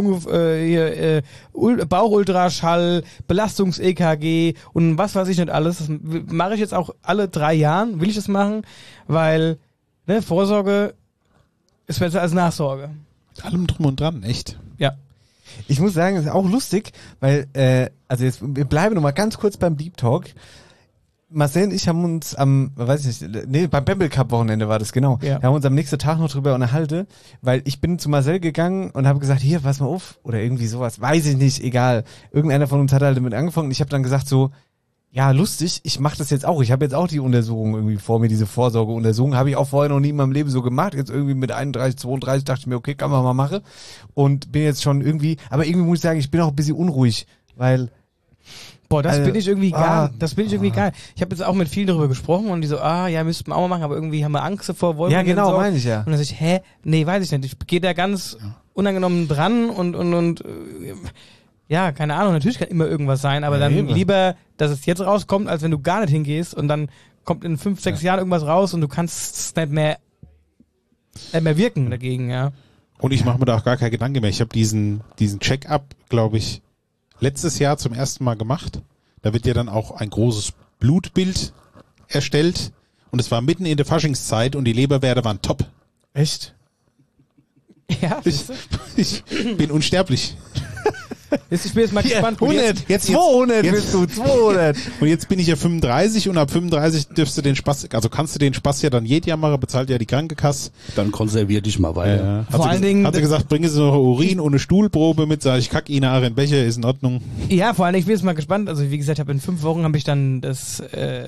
Bauchultraschall, Belastungs-EKG und was weiß ich nicht alles. Das mache ich jetzt auch alle 3 Jahren, will ich das machen, weil Vorsorge ist besser als Nachsorge. Allem drum und dran, echt. Ja. Ich muss sagen, das ist auch lustig, weil, wir bleiben noch mal ganz kurz beim Deep Talk. Marcel und ich haben uns beim Bamble Cup Wochenende war das, genau. Ja. Wir haben uns am nächsten Tag noch drüber unterhalten, weil ich bin zu Marcel gegangen und habe gesagt, hier, pass mal auf, oder irgendwie sowas, weiß ich nicht, egal. Irgendeiner von uns hat halt damit angefangen und ich habe dann gesagt so, ja, lustig, ich mache das jetzt auch. Ich habe jetzt auch die Untersuchung irgendwie vor mir, diese Vorsorgeuntersuchung. Habe ich auch vorher noch nie in meinem Leben so gemacht. Jetzt irgendwie mit 31, 32 dachte ich mir, okay, kann man mal machen. Und bin jetzt schon irgendwie, aber irgendwie muss ich sagen, ich bin auch ein bisschen unruhig, weil... Boah, das bin ich irgendwie geil. Das bin ich irgendwie geil. Ich habe jetzt auch mit vielen darüber gesprochen und die so, ja, müssten wir auch mal machen, aber irgendwie haben wir Angst davor. Ja, genau, meine ich ja. Und dann sag ich, nee, weiß ich nicht. Ich gehe da ganz unangenommen dran und ja, keine Ahnung, natürlich kann immer irgendwas sein, aber dann lieber, dass es jetzt rauskommt, als wenn du gar nicht hingehst und dann kommt in 5, 6 Jahren irgendwas raus und du kannst es nicht mehr wirken dagegen, ja. Und ich mache mir da auch gar keine Gedanken mehr. Ich habe diesen Check-up, glaube ich, letztes Jahr zum ersten Mal gemacht. Da wird ja dann auch ein großes Blutbild erstellt und es war mitten in der Faschingszeit und die Leberwerte waren top. Echt? Ja, ich bin unsterblich. Ich bin jetzt mal gespannt. 100, jetzt 200 bist du, 200. Und jetzt bin ich ja 35 und ab 35 dürfst du den Spaß, also kannst du den Spaß ja dann jedes Jahr machen, bezahlt ja die Krankenkasse. Dann konservier dich mal weiter. Vor allen Dingen... Hat sie gesagt, bringen Sie noch Urin ohne Stuhlprobe mit, sag ich, kack Ihnen auch in Becher, ist in Ordnung. Ja, vor allen Dingen, ich bin jetzt mal gespannt, also wie gesagt, in 5 Wochen habe ich dann das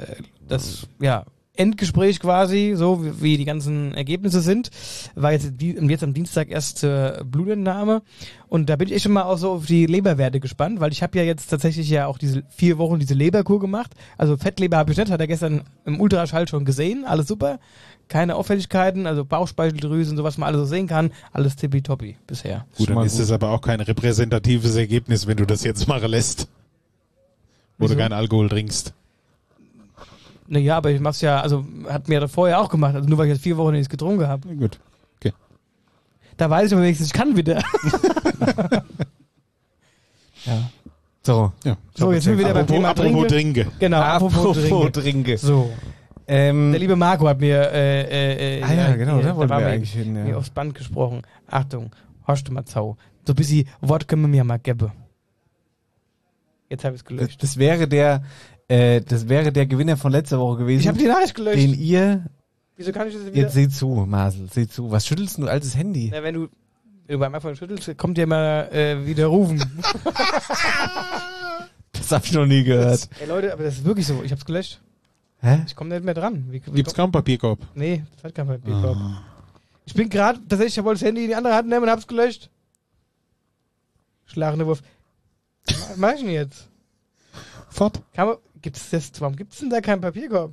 Endgespräch quasi, so wie die ganzen Ergebnisse sind, war jetzt am Dienstag erst zur Blutentnahme und da bin ich echt schon mal auch so auf die Leberwerte gespannt, weil ich habe ja jetzt tatsächlich ja auch diese 4 Wochen diese Leberkur gemacht, also Fettleber habe ich nicht, hat er gestern im Ultraschall schon gesehen, alles super, keine Auffälligkeiten, also Bauchspeicheldrüse und sowas man alles so sehen kann, alles tippitoppi bisher. Gut, dann ist das aber auch kein repräsentatives Ergebnis, wenn du das jetzt machen lässt, wo du keinen Alkohol trinkst. Naja, aber ich mach's ja, also hat mir das vorher auch gemacht, also nur weil ich jetzt 4 Wochen nichts getrunken habe. Gut, okay. Da weiß ich aber wenigstens, ich kann wieder. Ja. So. Ja. So, jetzt sind wir wieder beim Thema Trinke. Genau, apropos Trinke. So. Der liebe Marco hat mir da wollten wir eigentlich hin, mir aufs Band gesprochen. Achtung, hörst du mal Zau. So ein bisschen Wort können wir mir mal geben. Jetzt habe ich es gelöscht. Das wäre der Das wäre der Gewinner von letzter Woche gewesen. Ich habe die Nachricht gelöscht. Den ihr... Wieso kann ich das wieder? Jetzt seh zu, Marcel, seh zu. Was schüttelst du altes Handy? Na, wenn du beim iPhone schüttelst, kommt ja immer wieder rufen. Das hab ich noch nie gehört. Ey Leute, aber das ist wirklich so. Ich hab's gelöscht. Hä? Ich komme nicht mehr dran. Gibt's kaum Papierkorb? Nee, das hat kein Papierkorb. Ich bin gerade, tatsächlich, ich wollte das Handy in die andere Hand nehmen und hab's gelöscht. Schlagender Wurf. Was mach ich denn jetzt? Fort. Warum gibt's denn da keinen Papierkorb?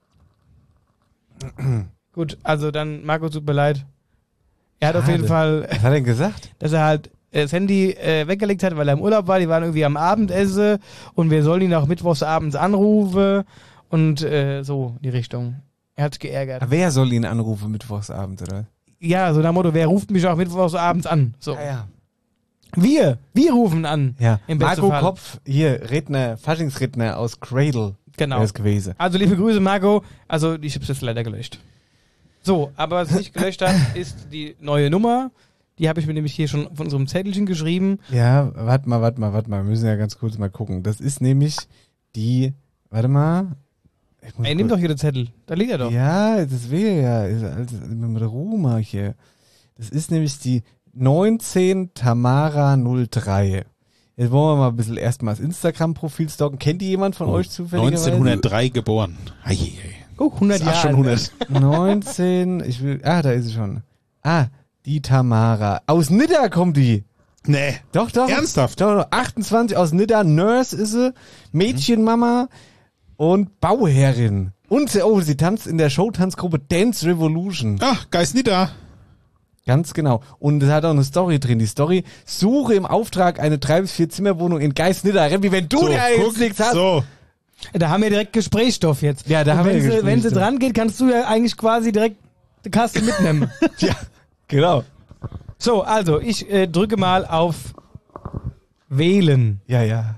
Gut, also dann, Marco, tut mir leid. Er hat auf jeden Fall... Was hat er denn gesagt? Dass er halt das Handy weggelegt hat, weil er im Urlaub war. Die waren irgendwie am Abendessen und wir sollen ihn auch mittwochs abends anrufen und so die Richtung. Er hat sich geärgert. Aber wer soll ihn anrufen mittwochsabend, oder? Ja, so nach dem Motto, wer ruft mich auch mittwochs abends an? So. Ja. Wir rufen an. Ja. Im besten Marco Fall. Kopf, hier, Redner, Faschingsredner aus Cradle. Genau. Ist gewesen. Also liebe Grüße, Marco. Also ich hab's jetzt leider gelöscht. So, aber was ich gelöscht habe, ist die neue Nummer. Die habe ich mir nämlich hier schon von unserem Zettelchen geschrieben. Ja, warte mal. Wir müssen ja ganz kurz mal gucken. Das ist nämlich die, warte mal. Ey, nimm doch hier den Zettel. Da liegt er doch. Ja, das wäre ja, also mit der Ruhe mal hier. Das ist nämlich die 19 Tamara 03. Jetzt wollen wir mal ein bisschen erstmal das Instagram-Profil stalken. Kennt die jemand von euch zufälligerweise? 1903 geboren. Ei. Guck, 100 Jahre. Schon 100. 19, da ist sie schon. Die Tamara. Aus Nidda kommt die. Nee. Doch. Ernsthaft? Doch, 28 aus Nidda. Nurse ist sie. Mädchenmama und Bauherrin. Und sie tanzt in der Showtanzgruppe Dance Revolution. Ach, Geist nicht da. Ganz genau. Und es hat auch eine Story drin. Die Story: Suche im Auftrag eine 3- bis 4-Zimmer-Wohnung in Geisnidda. Wie wenn du So, da jetzt nichts hast. So. Da haben wir direkt Gesprächsstoff jetzt. Ja, da und haben wir wenn Gesprächsstoff. sie dran geht, kannst du ja eigentlich quasi direkt die Kaste mitnehmen. Ja, genau. So, also ich drücke mal auf Wählen. Ja.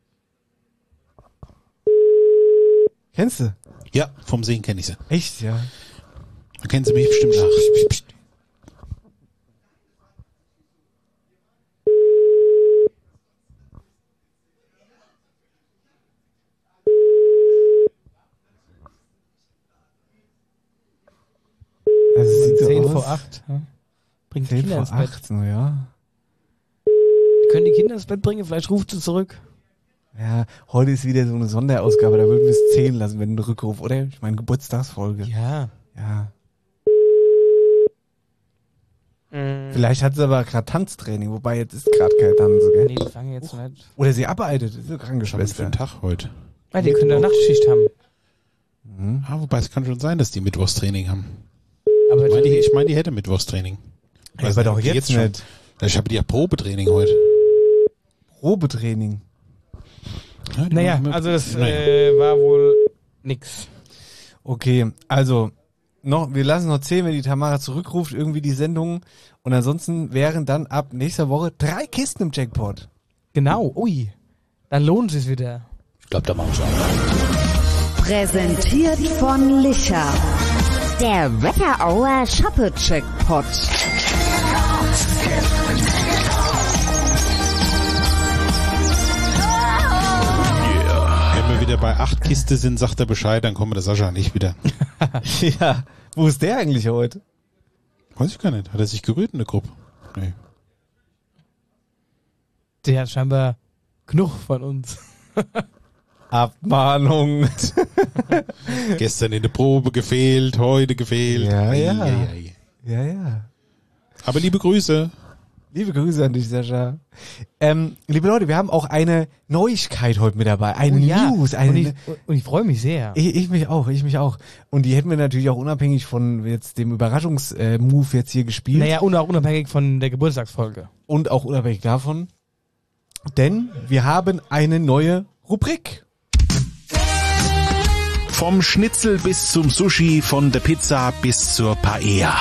Kennst du? Ja, vom Sehen kenne ich sie. Echt, ja. Da kennen sie mich bestimmt nach. Also es sieht so 10 aus. vor 8. Ja. Bringt die 10 Kinder vor ins Bett. 8, na ja. Können die Kinder ins Bett bringen? Vielleicht ruft sie zurück. Ja, heute ist wieder so eine Sonderausgabe, da würden wir es 10 lassen, wenn ein Rückruf, oder? Ich meine, Geburtstagsfolge. Ja. Ja. Vielleicht hat sie aber gerade Tanztraining, wobei jetzt ist gerade kein Tanzen, gell? Nee, die fangen jetzt nicht. Oder sie arbeitet, ist eine Was haben wir für Krankenschwester. einen Tag heute? Ah, die können ja Nachtschicht haben. Wobei es kann schon sein, dass die Mittwochstraining haben. Aber Ich meine, die hätte Mittwochstraining. Ja, aber doch jetzt schon. nicht. Ich habe die ja Probetraining heute. Probetraining. Ja, die naja, machen mit- also das Naja. war wohl nix. Okay, also wir lassen noch 10, wenn die Tamara zurückruft, irgendwie die Sendung. Und ansonsten wären dann ab nächster Woche 3 Kisten im Jackpot. Genau, ui. Dann lohnt es wieder. Ich glaube, da machen wir schon. Präsentiert von Licher. Der Wetterauer Shoppe-Jackpot. Wenn wir wieder bei 8 Kiste sind, sagt er Bescheid, dann kommen wir der Sascha nicht wieder. Ja, wo ist der eigentlich heute? Weiß ich gar nicht. Hat er sich gerührt in der Gruppe? Nee. Der hat scheinbar genug von uns. Abmahnung. Gestern in der Probe gefehlt, heute gefehlt. Ja, Ei, ja. ei, ei. Ja. Aber liebe Grüße. Liebe Grüße an dich, Sascha. Liebe Leute, wir haben auch eine Neuigkeit heute mit dabei. Eine News. Und ich freue mich sehr. Ich mich auch. Und die hätten wir natürlich auch unabhängig von jetzt dem Überraschungsmove jetzt hier gespielt. Naja, und auch unabhängig von der Geburtstagsfolge. Und auch unabhängig davon. Denn wir haben eine neue Rubrik. Vom Schnitzel bis zum Sushi, von der Pizza bis zur Paella.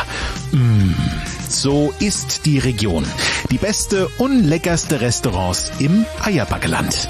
So ist die Region. Die beste und leckerste Restaurants im Eierbackeland.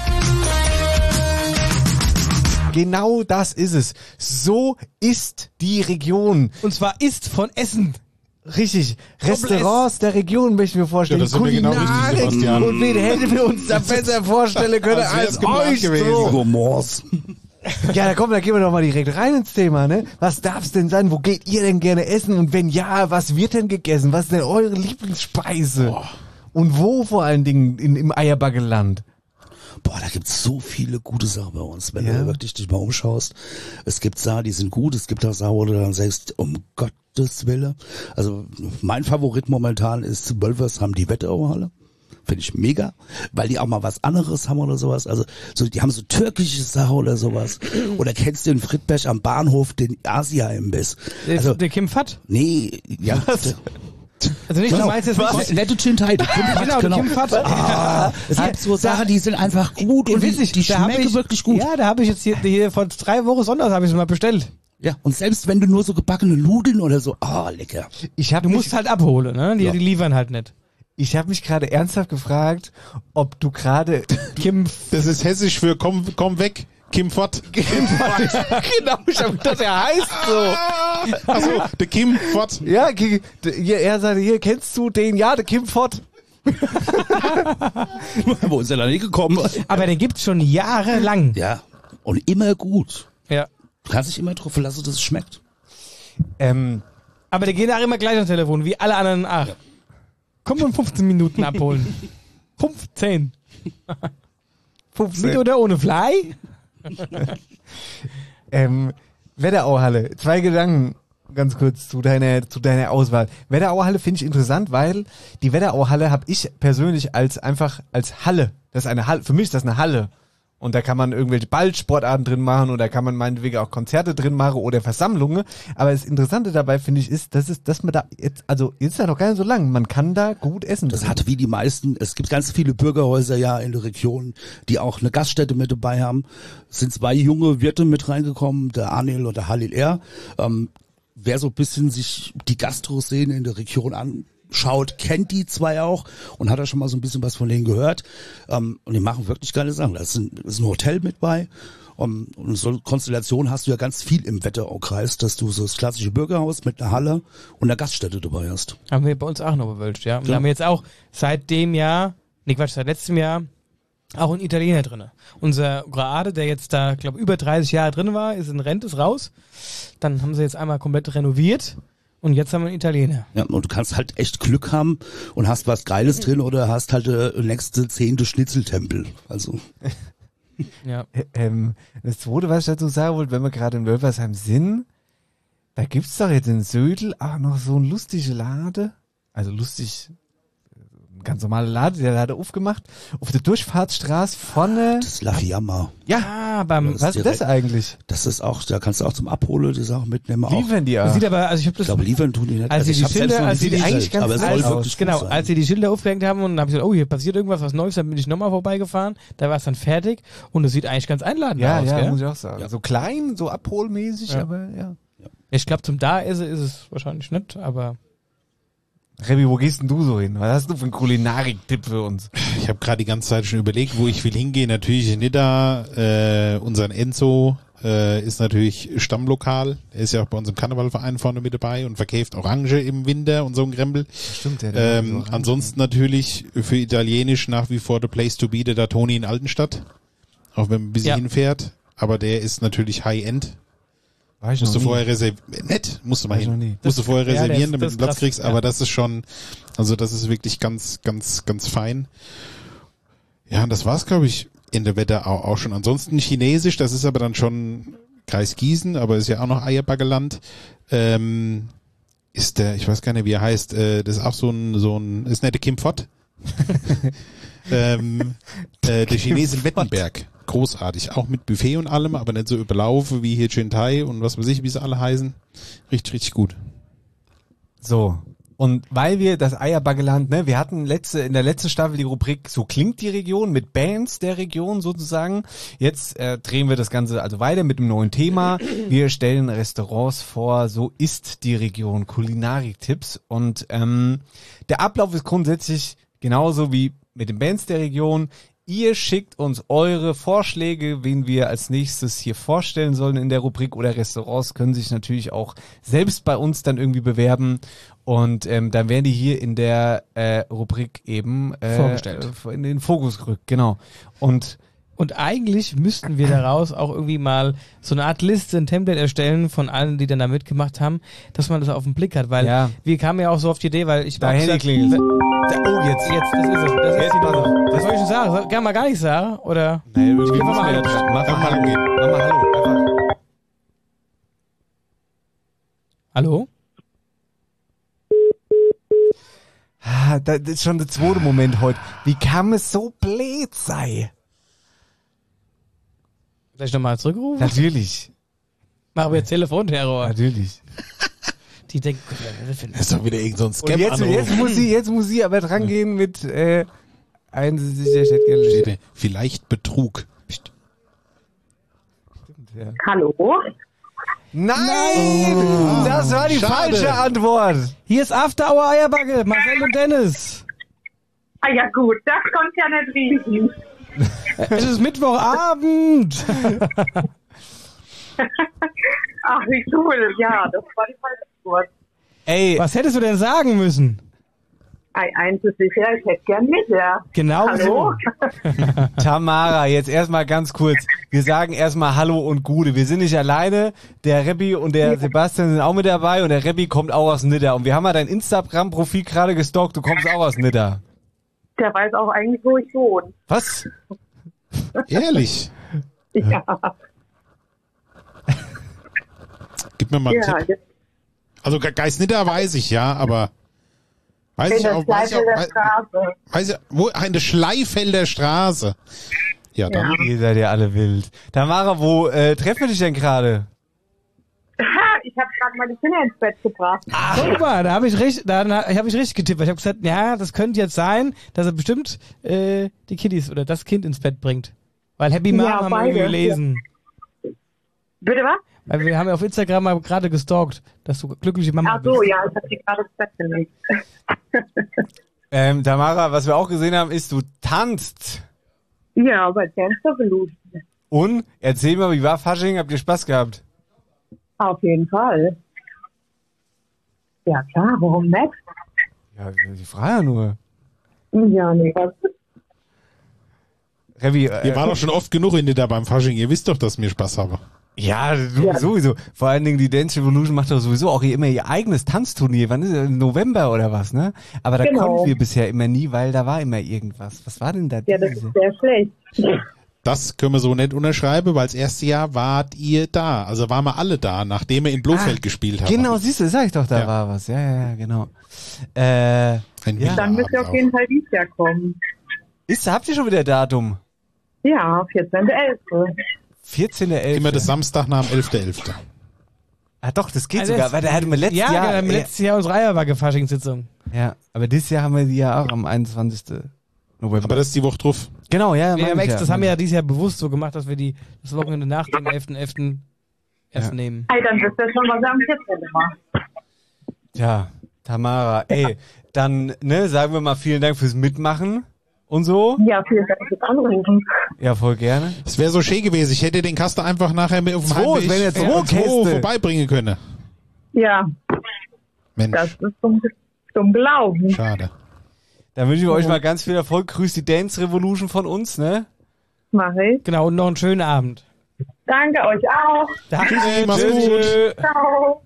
Genau das ist es. So ist die Region. Und zwar ist von Essen. Richtig. Restaurants der Region möchten wir vorstellen. Ja, das sind wir genau richtig, Sebastian. Und wen hätten wir uns da besser vorstellen können Das wär's als geplant euch gewesen. so. Gomors. Ja, da gehen wir doch mal direkt rein ins Thema, ne? Was darf's denn sein? Wo geht ihr denn gerne essen? Und wenn ja, was wird denn gegessen? Was ist denn eure Lieblingsspeise? Und wo vor allen Dingen im Eierbaggeland? Boah, da gibt's so viele gute Sachen bei uns, wenn du wirklich dich mal umschaust. Es gibt Sachen, die sind gut, es gibt auch Sachen, wo du dann sagst, um Gottes Willen. Also mein Favorit momentan ist Wölfers haben die Wetterauer Halle. Finde ich mega, weil die auch mal was anderes haben oder sowas. Also so, die haben so türkische Sachen oder sowas. Oder kennst du in Friedberg am Bahnhof den Asia-Imbiss? Also, der Kim Fat? Nee, ja. Also nicht, Genau. du meinst jetzt nicht... Nette Chintai, der Kim Fat, Genau, Kim Fat. Es gibt so Sachen, die sind einfach gut und witzig, die da hab schmecken ich- wirklich gut. Ja, da habe ich jetzt hier vor 3 Wochen Sonntags habe ich es mal bestellt. Ja, und selbst wenn du nur so gebackene Nudeln oder so, lecker. Du musst halt abholen, ne? Die liefern halt nicht. Ich habe mich gerade ernsthaft gefragt, ob du gerade Kim... Das ist hessisch für komm weg, Kim Fott. Genau, ich habe gedacht, er heißt so. Achso, der Kim Fott. Ja, er sagte, hier, kennst du den? Ja, der Kim Fott. Wo ist er da nicht gekommen? Aber den gibt's schon jahrelang. Ja, und immer gut. Ja. Du kannst dich immer drauf verlassen, dass es schmeckt. Aber die gehen auch immer gleich am Telefon, wie alle anderen. Ach, komm in 15 Minuten abholen. 15. 15. Mit oder ohne Fly? Wetterauhalle. 2 Gedanken ganz kurz zu deiner Auswahl. Wetterauhalle finde ich interessant, weil die Wetterauhalle habe ich persönlich als Halle. Das ist eine Halle. Für mich ist das eine Halle. Und da kann man irgendwelche Ballsportarten drin machen oder kann man meinetwegen auch Konzerte drin machen oder Versammlungen. Aber das Interessante dabei, finde ich, ist, dass man da jetzt ist ja noch gar nicht so lang. Man kann da gut essen. Das hat wie die meisten, es gibt ganz viele Bürgerhäuser ja in der Region, die auch eine Gaststätte mit dabei haben. Es sind 2 junge Wirte mit reingekommen, der Anil und der Halil R. Wer so ein bisschen sich die Gastro-Szene in der Region anschaut, kennt die 2 auch und hat da schon mal so ein bisschen was von denen gehört. Und die machen wirklich geile Sachen. Da ist ein Hotel mit bei. Und so eine Konstellation hast du ja ganz viel im Wetteraukreis, dass du so das klassische Bürgerhaus mit einer Halle und einer Gaststätte dabei hast. Haben wir bei uns auch noch bewölkt, ja. Und da haben wir jetzt auch seit letztem Jahr auch einen Italiener drinne. Unser Graade, der jetzt da, glaube über 30 Jahre drin war, ist in Rente, ist raus. Dann haben sie jetzt einmal komplett renoviert und jetzt haben wir einen Italiener. Ja, und du kannst halt echt Glück haben und hast was Geiles drin oder hast halt der nächste 10. Schnitzeltempel. Also. Ja. Das Zweite, was ich dazu sagen wollte, wenn wir gerade in Wölfersheim sind, da gibt's doch jetzt in Södel auch noch so ein lustiger Lade. Also lustig, ganz normale Lade, der hat er aufgemacht. Auf der Durchfahrtsstraße vorne. Das ist La Fiamma. Ja, was ist das eigentlich? Das ist auch, da kannst du auch zum Abholen die Sachen mitnehmen. Liefern die auch? Das sieht aber, also ich habe das. Ich glaube, liefern tun die nicht. Als sie die Schilder, eigentlich ganz aber es soll nice wirklich aus. gut Genau, sein. als sie die Schilder aufgehängt haben und dann habe ich gesagt, oh, hier passiert irgendwas, was Neues, dann bin ich nochmal vorbeigefahren, da war es dann fertig und es sieht eigentlich ganz einladend Ja, aus, ja, gell? muss ich auch sagen. Ja. So klein, so abholmäßig, Ja. aber ja. Ich glaube, zum Da-Essen ist es wahrscheinlich nicht, aber Rebi, wo gehst denn du so hin? Was hast du für einen Kulinarik-Tipp für uns? Ich habe gerade die ganze Zeit schon überlegt, wo ich will hingehen. Natürlich in Nidda, unseren Enzo ist natürlich Stammlokal. Er ist ja auch bei uns im Karnevalverein vorne mit dabei und verkauft Orange im Winter und so ein Krempel. Stimmt, ja. Ansonsten natürlich für Italienisch nach wie vor the place to be, der Toni in Altenstadt. Auch wenn man ein bisschen hinfährt. Aber der ist natürlich High-End. Musst du vorher reservieren. Nett, musst du mal hin. Musst du vorher reservieren, damit du einen Platz kriegst, aber das ist schon, also das ist wirklich ganz, ganz, ganz fein. Ja, und das war's, glaube ich, in der Wetterau auch schon. Ansonsten Chinesisch, das ist aber dann schon Kreis Gießen, aber ist ja auch noch Eierbaggeland. Ist der, ich weiß gar nicht, wie er heißt, das ist auch so ein, ist nicht der Kim Fott? Der Chinese in Wettenberg. Großartig. Auch mit Buffet und allem, aber nicht so überlaufen wie hier Chintai und was weiß ich, wie sie alle heißen. Richtig, richtig gut. So. Und weil wir das Eierbaggeland, ne, wir hatten in der letzten Staffel die Rubrik So klingt die Region mit Bands der Region sozusagen. Jetzt drehen wir das Ganze also weiter mit einem neuen Thema. Wir stellen Restaurants vor, so ist die Region, Kulinarik-Tipps. Und der Ablauf ist grundsätzlich genauso wie mit den Bands der Region. Ihr schickt uns eure Vorschläge, wen wir als nächstes hier vorstellen sollen in der Rubrik, oder Restaurants können sich natürlich auch selbst bei uns dann irgendwie bewerben, und dann werden die hier in der Rubrik eben vorgestellt, in den Fokus gerückt, genau. Und Und eigentlich müssten wir daraus auch irgendwie mal so eine Art Liste, ein Template erstellen von allen, die dann da mitgemacht haben, dass man das auf den Blick hat, weil wir kamen ja auch so auf die Idee, weil ich Da Handy klingelt. Oh, jetzt, das ist es. Das ist die Nummer. Was soll ich denn sagen? Kann man gar nicht sagen, oder? Nein, irgendwie muss man ja dran. Mach mal Hallo. Mach mal Hallo. Einfach. Hallo? Das ist schon der zweite Moment heute. Wie kann es so blöd sein? Soll ich nochmal zurückrufen? Natürlich. Machen wir jetzt Telefonterror. Natürlich. Die denken, das ist doch wieder irgend so ein Scam. Und jetzt muss sie aber dran gehen mit einsichtig Chat. Vielleicht Betrug. Stimmt, ja. Hallo? Nein! Das war die falsche Antwort. Hier ist After Hour Eierbacke, Marcel und Dennis. Ah ja gut, das konnte ja nicht riechen. Es ist Mittwochabend. Ach, wie cool. Ja, das war die falsche Antwort. Ey. Was hättest du denn sagen müssen? Eins ist sicher, ich hätte gern mit, ja. Genau Hallo? so. Tamara, jetzt erstmal ganz kurz. Wir sagen erstmal Hallo und Gude. Wir sind nicht alleine. Der Rebbi und der Sebastian sind auch mit dabei und der Rebbi kommt auch aus Nidda. Und wir haben mal dein Instagram-Profil gerade gestalkt. Du kommst auch aus Nidda. Der weiß auch eigentlich, wo ich wohne. Was? Ehrlich? Ja. Gib mir mal einen Tipp. Also Geisnidda weiß ich, ja, aber weiß ich auch, wo eine Schleifelder Straße. Ja, dann. Ja. Ihr seid ja alle wild. Tamara, wo treffen wir dich denn gerade? Ich habe gerade meine Kinder ins Bett gebracht. Guck mal, da habe ich richtig getippt. Ich habe gesagt, ja, das könnte jetzt sein, dass er bestimmt die Kiddies oder das Kind ins Bett bringt. Weil Happy Mom haben wir irgendwie gelesen. Ja. Bitte was? Weil wir haben ja auf Instagram mal gerade gestalkt, dass du glückliche Mama bist. Ach so, ja, ich habe sie gerade ins Bett gelegt. Tamara, was wir auch gesehen haben, ist, du tanzt. Ja, bei Dance Revolution. Und, erzähl mal, wie war Fasching? Habt ihr Spaß gehabt? Auf jeden Fall. Ja klar, warum nicht? Ja, die Frage nur. Ja, nee, was? Revi, ihr war doch schon oft genug in Nidda beim Fasching. Ihr wisst doch, dass mir Spaß habe. Ja, sowieso. Vor allen Dingen die Dance Revolution macht doch sowieso auch immer ihr eigenes Tanzturnier. Wann ist es? Im November oder was, ne? Aber da konnten wir bisher immer nie, weil da war immer irgendwas. Was war denn da? Ja, das ist sehr schlecht. Das können wir so nicht unterschreiben, weil das erste Jahr wart ihr da. Also waren wir alle da, nachdem wir in Blofeld gespielt haben. Genau, siehst du, sag ich doch, da war was. Ja, genau. Dann müsst ihr auf jeden Fall dieses Jahr kommen. Habt ihr schon wieder Datum? Ja, 14.11. 14.11. Immer das Samstag nach dem 11.11. Ah doch, das geht sogar, weil da hatten wir letztes Jahr... Ja, wir hatten letztes Jahr unsere Eierbacke-Faschingssitzung. Ja, aber dieses Jahr haben wir die ja auch am 21. November. Aber das ist die Woche drauf. Genau, ja. Das haben wir ja dieses Jahr bewusst so gemacht, dass wir das Wochenende nach dem 11.11. erst nehmen. Ey, dann wisst ihr schon, was ihr am 14. macht. Ja, Tamara, ey, dann, sagen wir mal vielen Dank fürs Mitmachen. Und so? Ja, vielen Dank fürs Anrufen. Ja, voll gerne. Es wäre so schön gewesen. Ich hätte den Kasten einfach nachher mit auf dem Heimweg wenn jetzt so vorbeibringen können. Ja. Mensch. Das ist zum Glauben. Schade. Dann wünschen wir euch mal ganz viel Erfolg. Grüß die Dance Revolution von uns, ne? Mach ich. Genau, und noch einen schönen Abend. Danke euch auch. Danke, mach's gut. Ciao.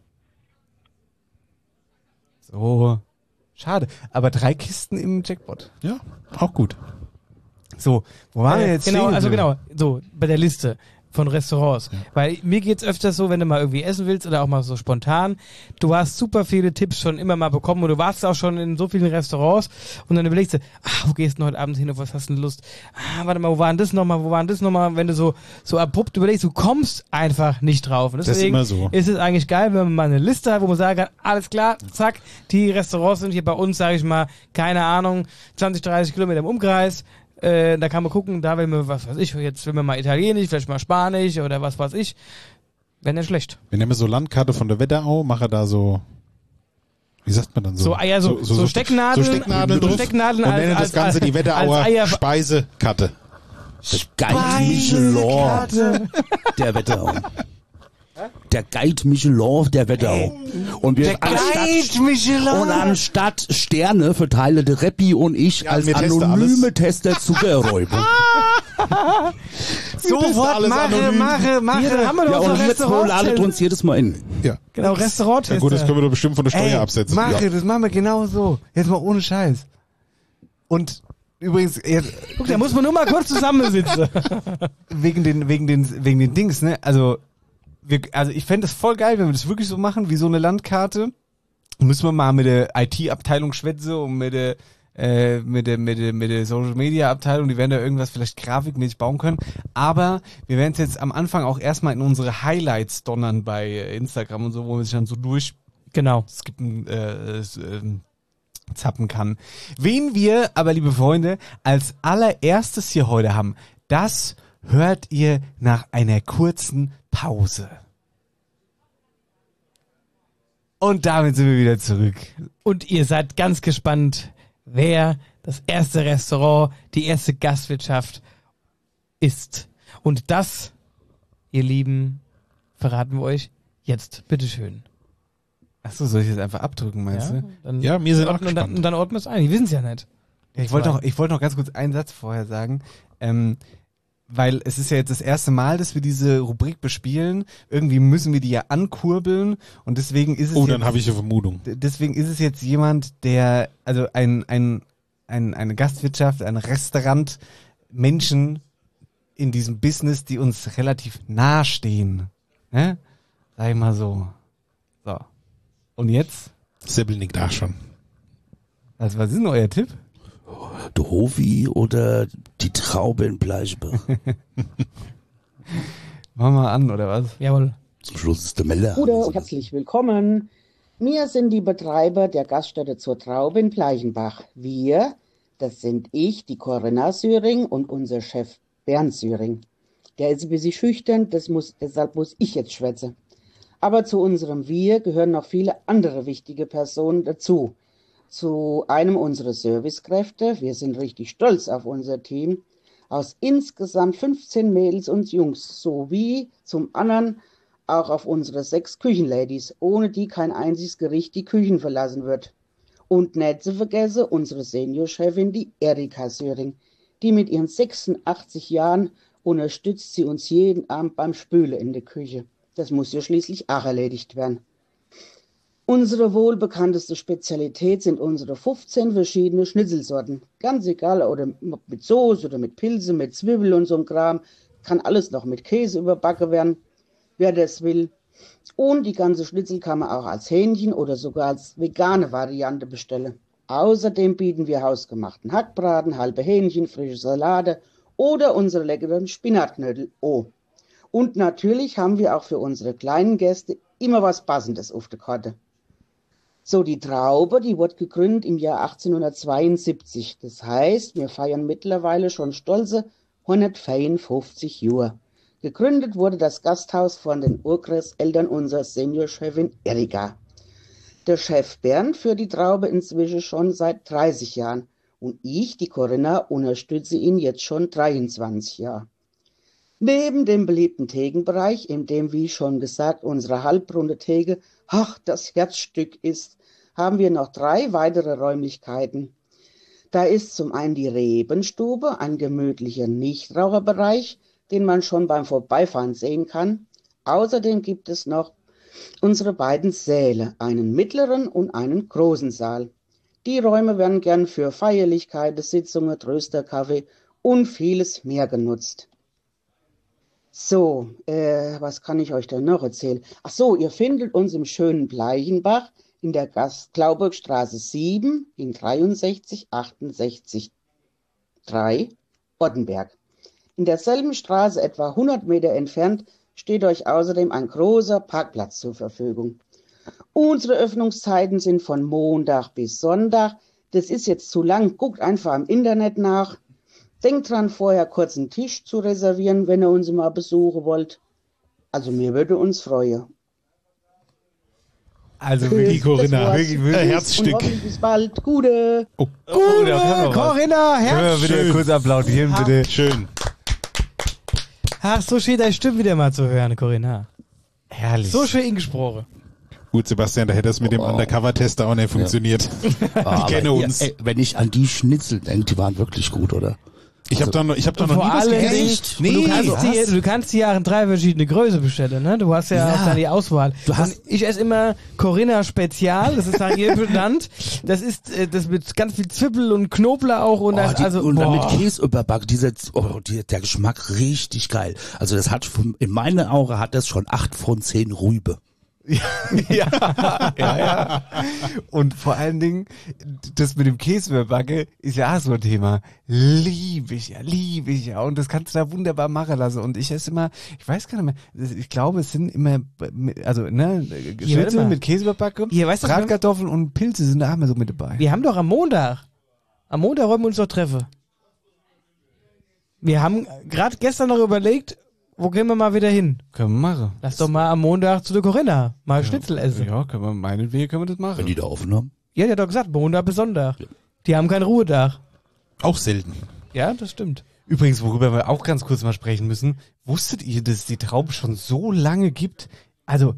So. Schade. Aber 3 Kisten im Jackpot. Ja, auch gut. So, wo waren wir jetzt? Genau, so, bei der Liste von Restaurants. Ja. Weil mir geht's öfters so, wenn du mal irgendwie essen willst oder auch mal so spontan, du hast super viele Tipps schon immer mal bekommen und du warst auch schon in so vielen Restaurants und dann überlegst du, wo gehst du heute Abend hin, auf was hast du Lust? Warte mal, wo war denn das nochmal? Wenn du so abrupt überlegst, du kommst einfach nicht drauf. Und deswegen das ist immer so. Ist es eigentlich geil, wenn man mal eine Liste hat, wo man sagen kann, alles klar, zack, die Restaurants sind hier bei uns, sage ich mal, keine Ahnung, 20, 30 Kilometer im Umkreis. Da kann man gucken, da will man, was weiß ich, jetzt will man mal Italienisch, vielleicht mal Spanisch oder was weiß ich. Wäre nicht schlecht. Wir nehmen so Landkarte von der Wetterau, mache da so, wie sagt man dann so? So Stecknadeln. So Stecknadeln drauf. Stecknadeln und nennen das Ganze die Wetterauer Speisekarte. Guide Michelin der Wetterau. Der Guide Michelin der Wetterau. Und wir anstatt Sterne verteilen der Reppi und ich als anonyme Tester Zuckerräuber. Sofort, mache. Hier, haben wir doch Ja, so und jetzt holen alle Restaurant. uns jedes Mal in. Ja. Genau, Restaurant. Ja gut, das können wir doch bestimmt von der Steuer absetzen. Das machen wir genau so. Jetzt mal ohne Scheiß. Und übrigens, Guck, da muss man nur mal kurz zusammensitzen. wegen den Dings, ne? Also ich fände es voll geil, wenn wir das wirklich so machen, wie so eine Landkarte. Müssen wir mal mit der IT-Abteilung schwätzen und mit der Social Media Abteilung, die werden da irgendwas vielleicht grafikmäßig bauen können. Aber wir werden es jetzt am Anfang auch erstmal in unsere Highlights donnern bei Instagram und so, wo man sich dann so skippen, zappen kann. Wen wir aber, liebe Freunde, als allererstes hier heute haben, das hört ihr nach einer kurzen Pause. Und damit sind wir wieder zurück. Und ihr seid ganz gespannt, wer das erste Restaurant, die erste Gastwirtschaft ist. Und das, ihr Lieben, verraten wir euch jetzt. Bitteschön. Achso, soll ich das einfach abdrücken, meinst du? Dann Ja, wir sind auch und dann ordnen wir es ein. Die wissen es ja nicht. Ja, ich wollte noch ganz kurz einen Satz vorher sagen. Weil es ist ja jetzt das erste Mal, dass wir diese Rubrik bespielen. Irgendwie müssen wir die ja ankurbeln und deswegen ist es dann habe ich eine Vermutung. Deswegen ist es jetzt jemand, der, also eine Gastwirtschaft, ein Restaurant, Menschen in diesem Business, die uns relativ nahe stehen. Ne? Sag ich mal so. So. Und jetzt? Seppel nickt auch schon. Was ist denn euer Tipp? Der Hofi oder die Traube in Bleichbach? Machen wir an, oder was? Jawohl. Zum Schluss ist der Melder. Gute und herzlich willkommen. Wir sind die Betreiber der Gaststätte zur Traube in Bleichenbach. Wir, das sind ich, die Corinna Syring und unser Chef Bernd Syring. Der ist ein bisschen schüchtern, deshalb muss ich jetzt schwätzen. Aber zu unserem Wir gehören noch viele andere wichtige Personen dazu. Zu einem unserer Servicekräfte, wir sind richtig stolz auf unser Team, aus insgesamt 15 Mädels und Jungs, sowie zum anderen auch auf unsere 6 Küchenladies, ohne die kein einziges Gericht die Küchen verlassen wird. Und nicht zu vergessen unsere Seniorchefin, die Erika Syring, die mit ihren 86 Jahren unterstützt sie uns jeden Abend beim Spülen in der Küche. Das muss ja schließlich auch erledigt werden. Unsere wohlbekannteste Spezialität sind unsere 15 verschiedene Schnitzelsorten. Ganz egal, oder mit Soße oder mit Pilze, mit Zwiebel und so ein Kram. Kann alles noch mit Käse überbacken werden, wer das will. Und die ganze Schnitzel kann man auch als Hähnchen oder sogar als vegane Variante bestellen. Außerdem bieten wir hausgemachten Hackbraten, halbe Hähnchen, frische Salate oder unsere leckeren Spinatknödel. Oh. Und natürlich haben wir auch für unsere kleinen Gäste immer was Passendes auf der Karte. So, die Traube, die wurde gegründet im Jahr 1872. Das heißt, wir feiern mittlerweile schon stolze 154 Jahre. Gegründet wurde das Gasthaus von den Urgroßeltern unserer Seniorchefin Erika. Der Chef Bernd führt die Traube inzwischen schon seit 30 Jahren. Und ich, die Corinna, unterstütze ihn jetzt schon 23 Jahre. Neben dem beliebten Thekenbereich, in dem, wie schon gesagt, unsere halbrunde Theke, das Herzstück ist, haben wir noch 3 weitere Räumlichkeiten. Da ist zum einen die Rebenstube, ein gemütlicher Nichtraucherbereich, den man schon beim Vorbeifahren sehen kann. Außerdem gibt es noch unsere beiden Säle, einen mittleren und einen großen Saal. Die Räume werden gern für Feierlichkeiten, Sitzungen, Trösterkaffee und vieles mehr genutzt. So, was kann ich euch denn noch erzählen? Ach so, ihr findet uns im schönen Bleichenbach in der Klauburgstraße 7 in 6368 3 Ottenberg. In derselben Straße, etwa 100 Meter entfernt, steht euch außerdem ein großer Parkplatz zur Verfügung. Unsere Öffnungszeiten sind von Montag bis Sonntag. Das ist jetzt zu lang, guckt einfach im Internet nach. Denkt dran, vorher kurz einen Tisch zu reservieren, wenn ihr uns mal besuchen wollt. Also mir würde uns freuen. Also wirklich, Corinna, wirklich Herzstück. Und bis bald. Gute. Corinna, Herz. Können wir bitte kurz applaudieren, bitte. Schön. Ach, so schön deine Stimme wieder mal zu hören, Corinna. Herrlich. So schön eingesprochen. Gut, Sebastian, da hätte das mit dem Undercover-Tester auch nicht funktioniert. Ja. Ich kenne uns. Wenn ich an die Schnitzel denke, die waren wirklich gut, oder? Ich habe da noch nie was gegessen. Nee, du kannst die ja in 3 verschiedene Größe bestellen, ne? Du hast ja auch dann die Auswahl. Ich esse immer Corinna Spezial, das ist nach ihr benannt. Das ist das mit ganz viel Zwiebel und Knoblauch und und dann mit Käse überbacken. Der Geschmack richtig geil. Also das hat in meiner Augen hat das schon 8 von 10 Rübe. Ja. Und vor allen Dingen, das mit dem Käse überbacke ist ja auch so ein Thema. Liebe ich ja. Und das kannst du da wunderbar machen lassen. Und ich esse immer, ich weiß gar nicht mehr, ich glaube, es sind immer, Schnitzel mit Käse überbacke, Bratkartoffeln und Pilze sind da immer so mit dabei. Wir haben doch am Montag wollen wir uns doch treffen. Wir haben gerade gestern noch überlegt, wo gehen wir mal wieder hin? Können wir machen. Lass doch mal am Montag zu der Corinna mal Schnitzel essen. Ja, meinetwegen können wir das machen. Wenn die da offen haben? Ja, der hat doch gesagt, Montag bis Sonntag. Ja. Die haben keinen Ruhetag. Auch selten. Ja, das stimmt. Übrigens, worüber wir auch ganz kurz mal sprechen müssen, wusstet ihr, dass es die Traube schon so lange gibt? Also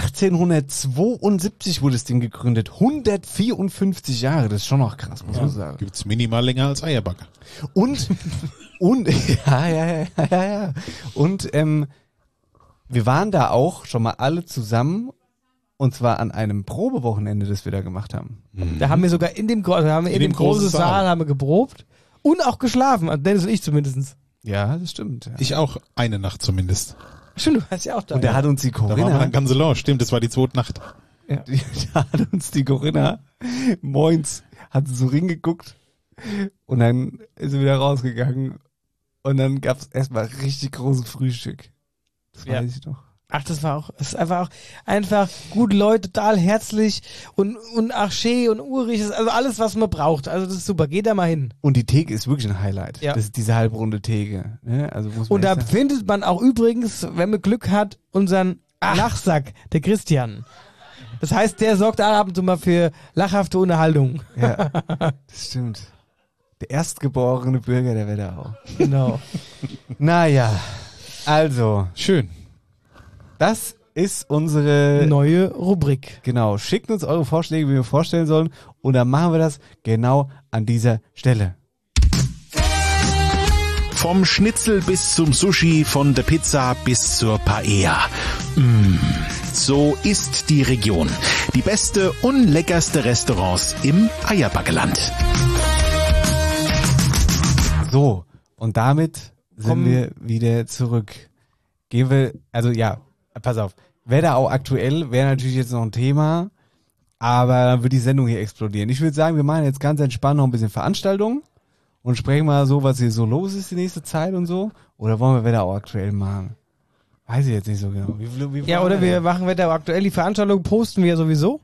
1872 wurde das Ding gegründet. 154 Jahre, das ist schon noch krass, muss man sagen. Gibt's minimal länger als Eierbacke. Und ja. Und wir waren da auch schon mal alle zusammen, und zwar an einem Probewochenende, das wir da gemacht haben. Mhm. Da haben wir sogar in dem großen Saal haben wir geprobt und auch geschlafen, also Dennis und ich zumindest. Ja, das stimmt. Ja. Ich auch eine Nacht zumindest. Stimmt, du hast ja auch da. Und da hat uns die Corinna... Da waren wir dann ganz long, stimmt, das war die 2. Nacht. Ja. Da hat uns die Corinna moins, hat so hingeguckt und dann ist sie wieder rausgegangen und dann gab's erstmal richtig großes Frühstück. Das weiß ich noch. Ach, das ist einfach gute Leute, total herzlich und arché und urig, also alles, was man braucht. Also das ist super, geht da mal hin. Und die Theke ist wirklich ein Highlight. Ja. Das ist diese halbrunde Theke. Ne? Also muss man und da findet man auch übrigens, wenn man Glück hat, unseren Lachsack, der Christian. Das heißt, der sorgt ab und zu mal für lachhafte Unterhaltung. Ja, das stimmt. Der erstgeborene Bürger der Wetterau. Genau. Naja, also. Schön. Das ist unsere neue Rubrik. Genau. Schickt uns eure Vorschläge, wie wir vorstellen sollen. Und dann machen wir das genau an dieser Stelle. Vom Schnitzel bis zum Sushi, von der Pizza bis zur Paella. So ist die Region. Die beste und leckerste Restaurants im Eierbackeland. So, und damit sind wir wieder zurück. Gehen wir, also ja, pass auf, Wetterau aktuell wäre natürlich jetzt noch ein Thema, aber dann würde die Sendung hier explodieren. Ich würde sagen, wir machen jetzt ganz entspannt noch ein bisschen Veranstaltungen und sprechen mal so, was hier so los ist die nächste Zeit und so. Oder wollen wir Wetterau aktuell machen? Weiß ich jetzt nicht so genau. Wie ja, oder wir machen Wetterau aktuell, die Veranstaltung posten wir sowieso.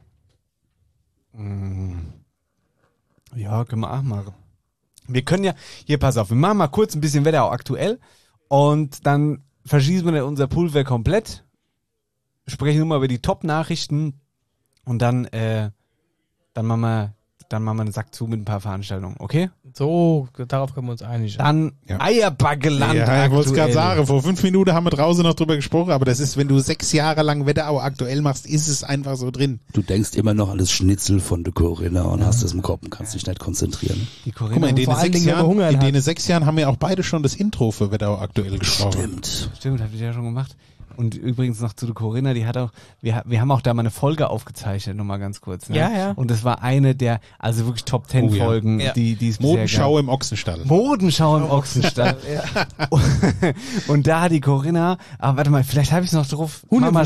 Ja, können wir auch machen. Wir können ja, hier pass auf, wir machen mal kurz ein bisschen Wetterau aktuell und dann verschießen wir unser Pulver komplett, sprechen nur mal über die Top-Nachrichten und dann machen wir einen Sack zu mit ein paar Veranstaltungen, okay? So, darauf können wir uns einigen. Dann Eierbackeland. Ja, ich wollte es gerade sagen, vor 5 Minuten haben wir draußen noch drüber gesprochen, aber das ist, wenn du 6 Jahre lang Wetterau aktuell machst, ist es einfach so drin. Du denkst immer noch an das Schnitzel von der Corinna und hast es im Kopf und kannst dich nicht konzentrieren. Die Corinna, guck mal, in den 6 Jahren haben wir auch beide schon das Intro für Wetterau aktuell gesprochen. Stimmt, hab ich ja schon gemacht. Und übrigens noch zu der Corinna, die hat auch, wir haben auch da mal eine Folge aufgezeichnet, nur mal ganz kurz. Ne? Ja. Und das war eine der, also wirklich Top 10 Folgen, die ist Modenschau im Ochsenstall. Modenschau im Ochsenstall. Und da hat die Corinna, aber warte mal, vielleicht habe ich es noch drauf.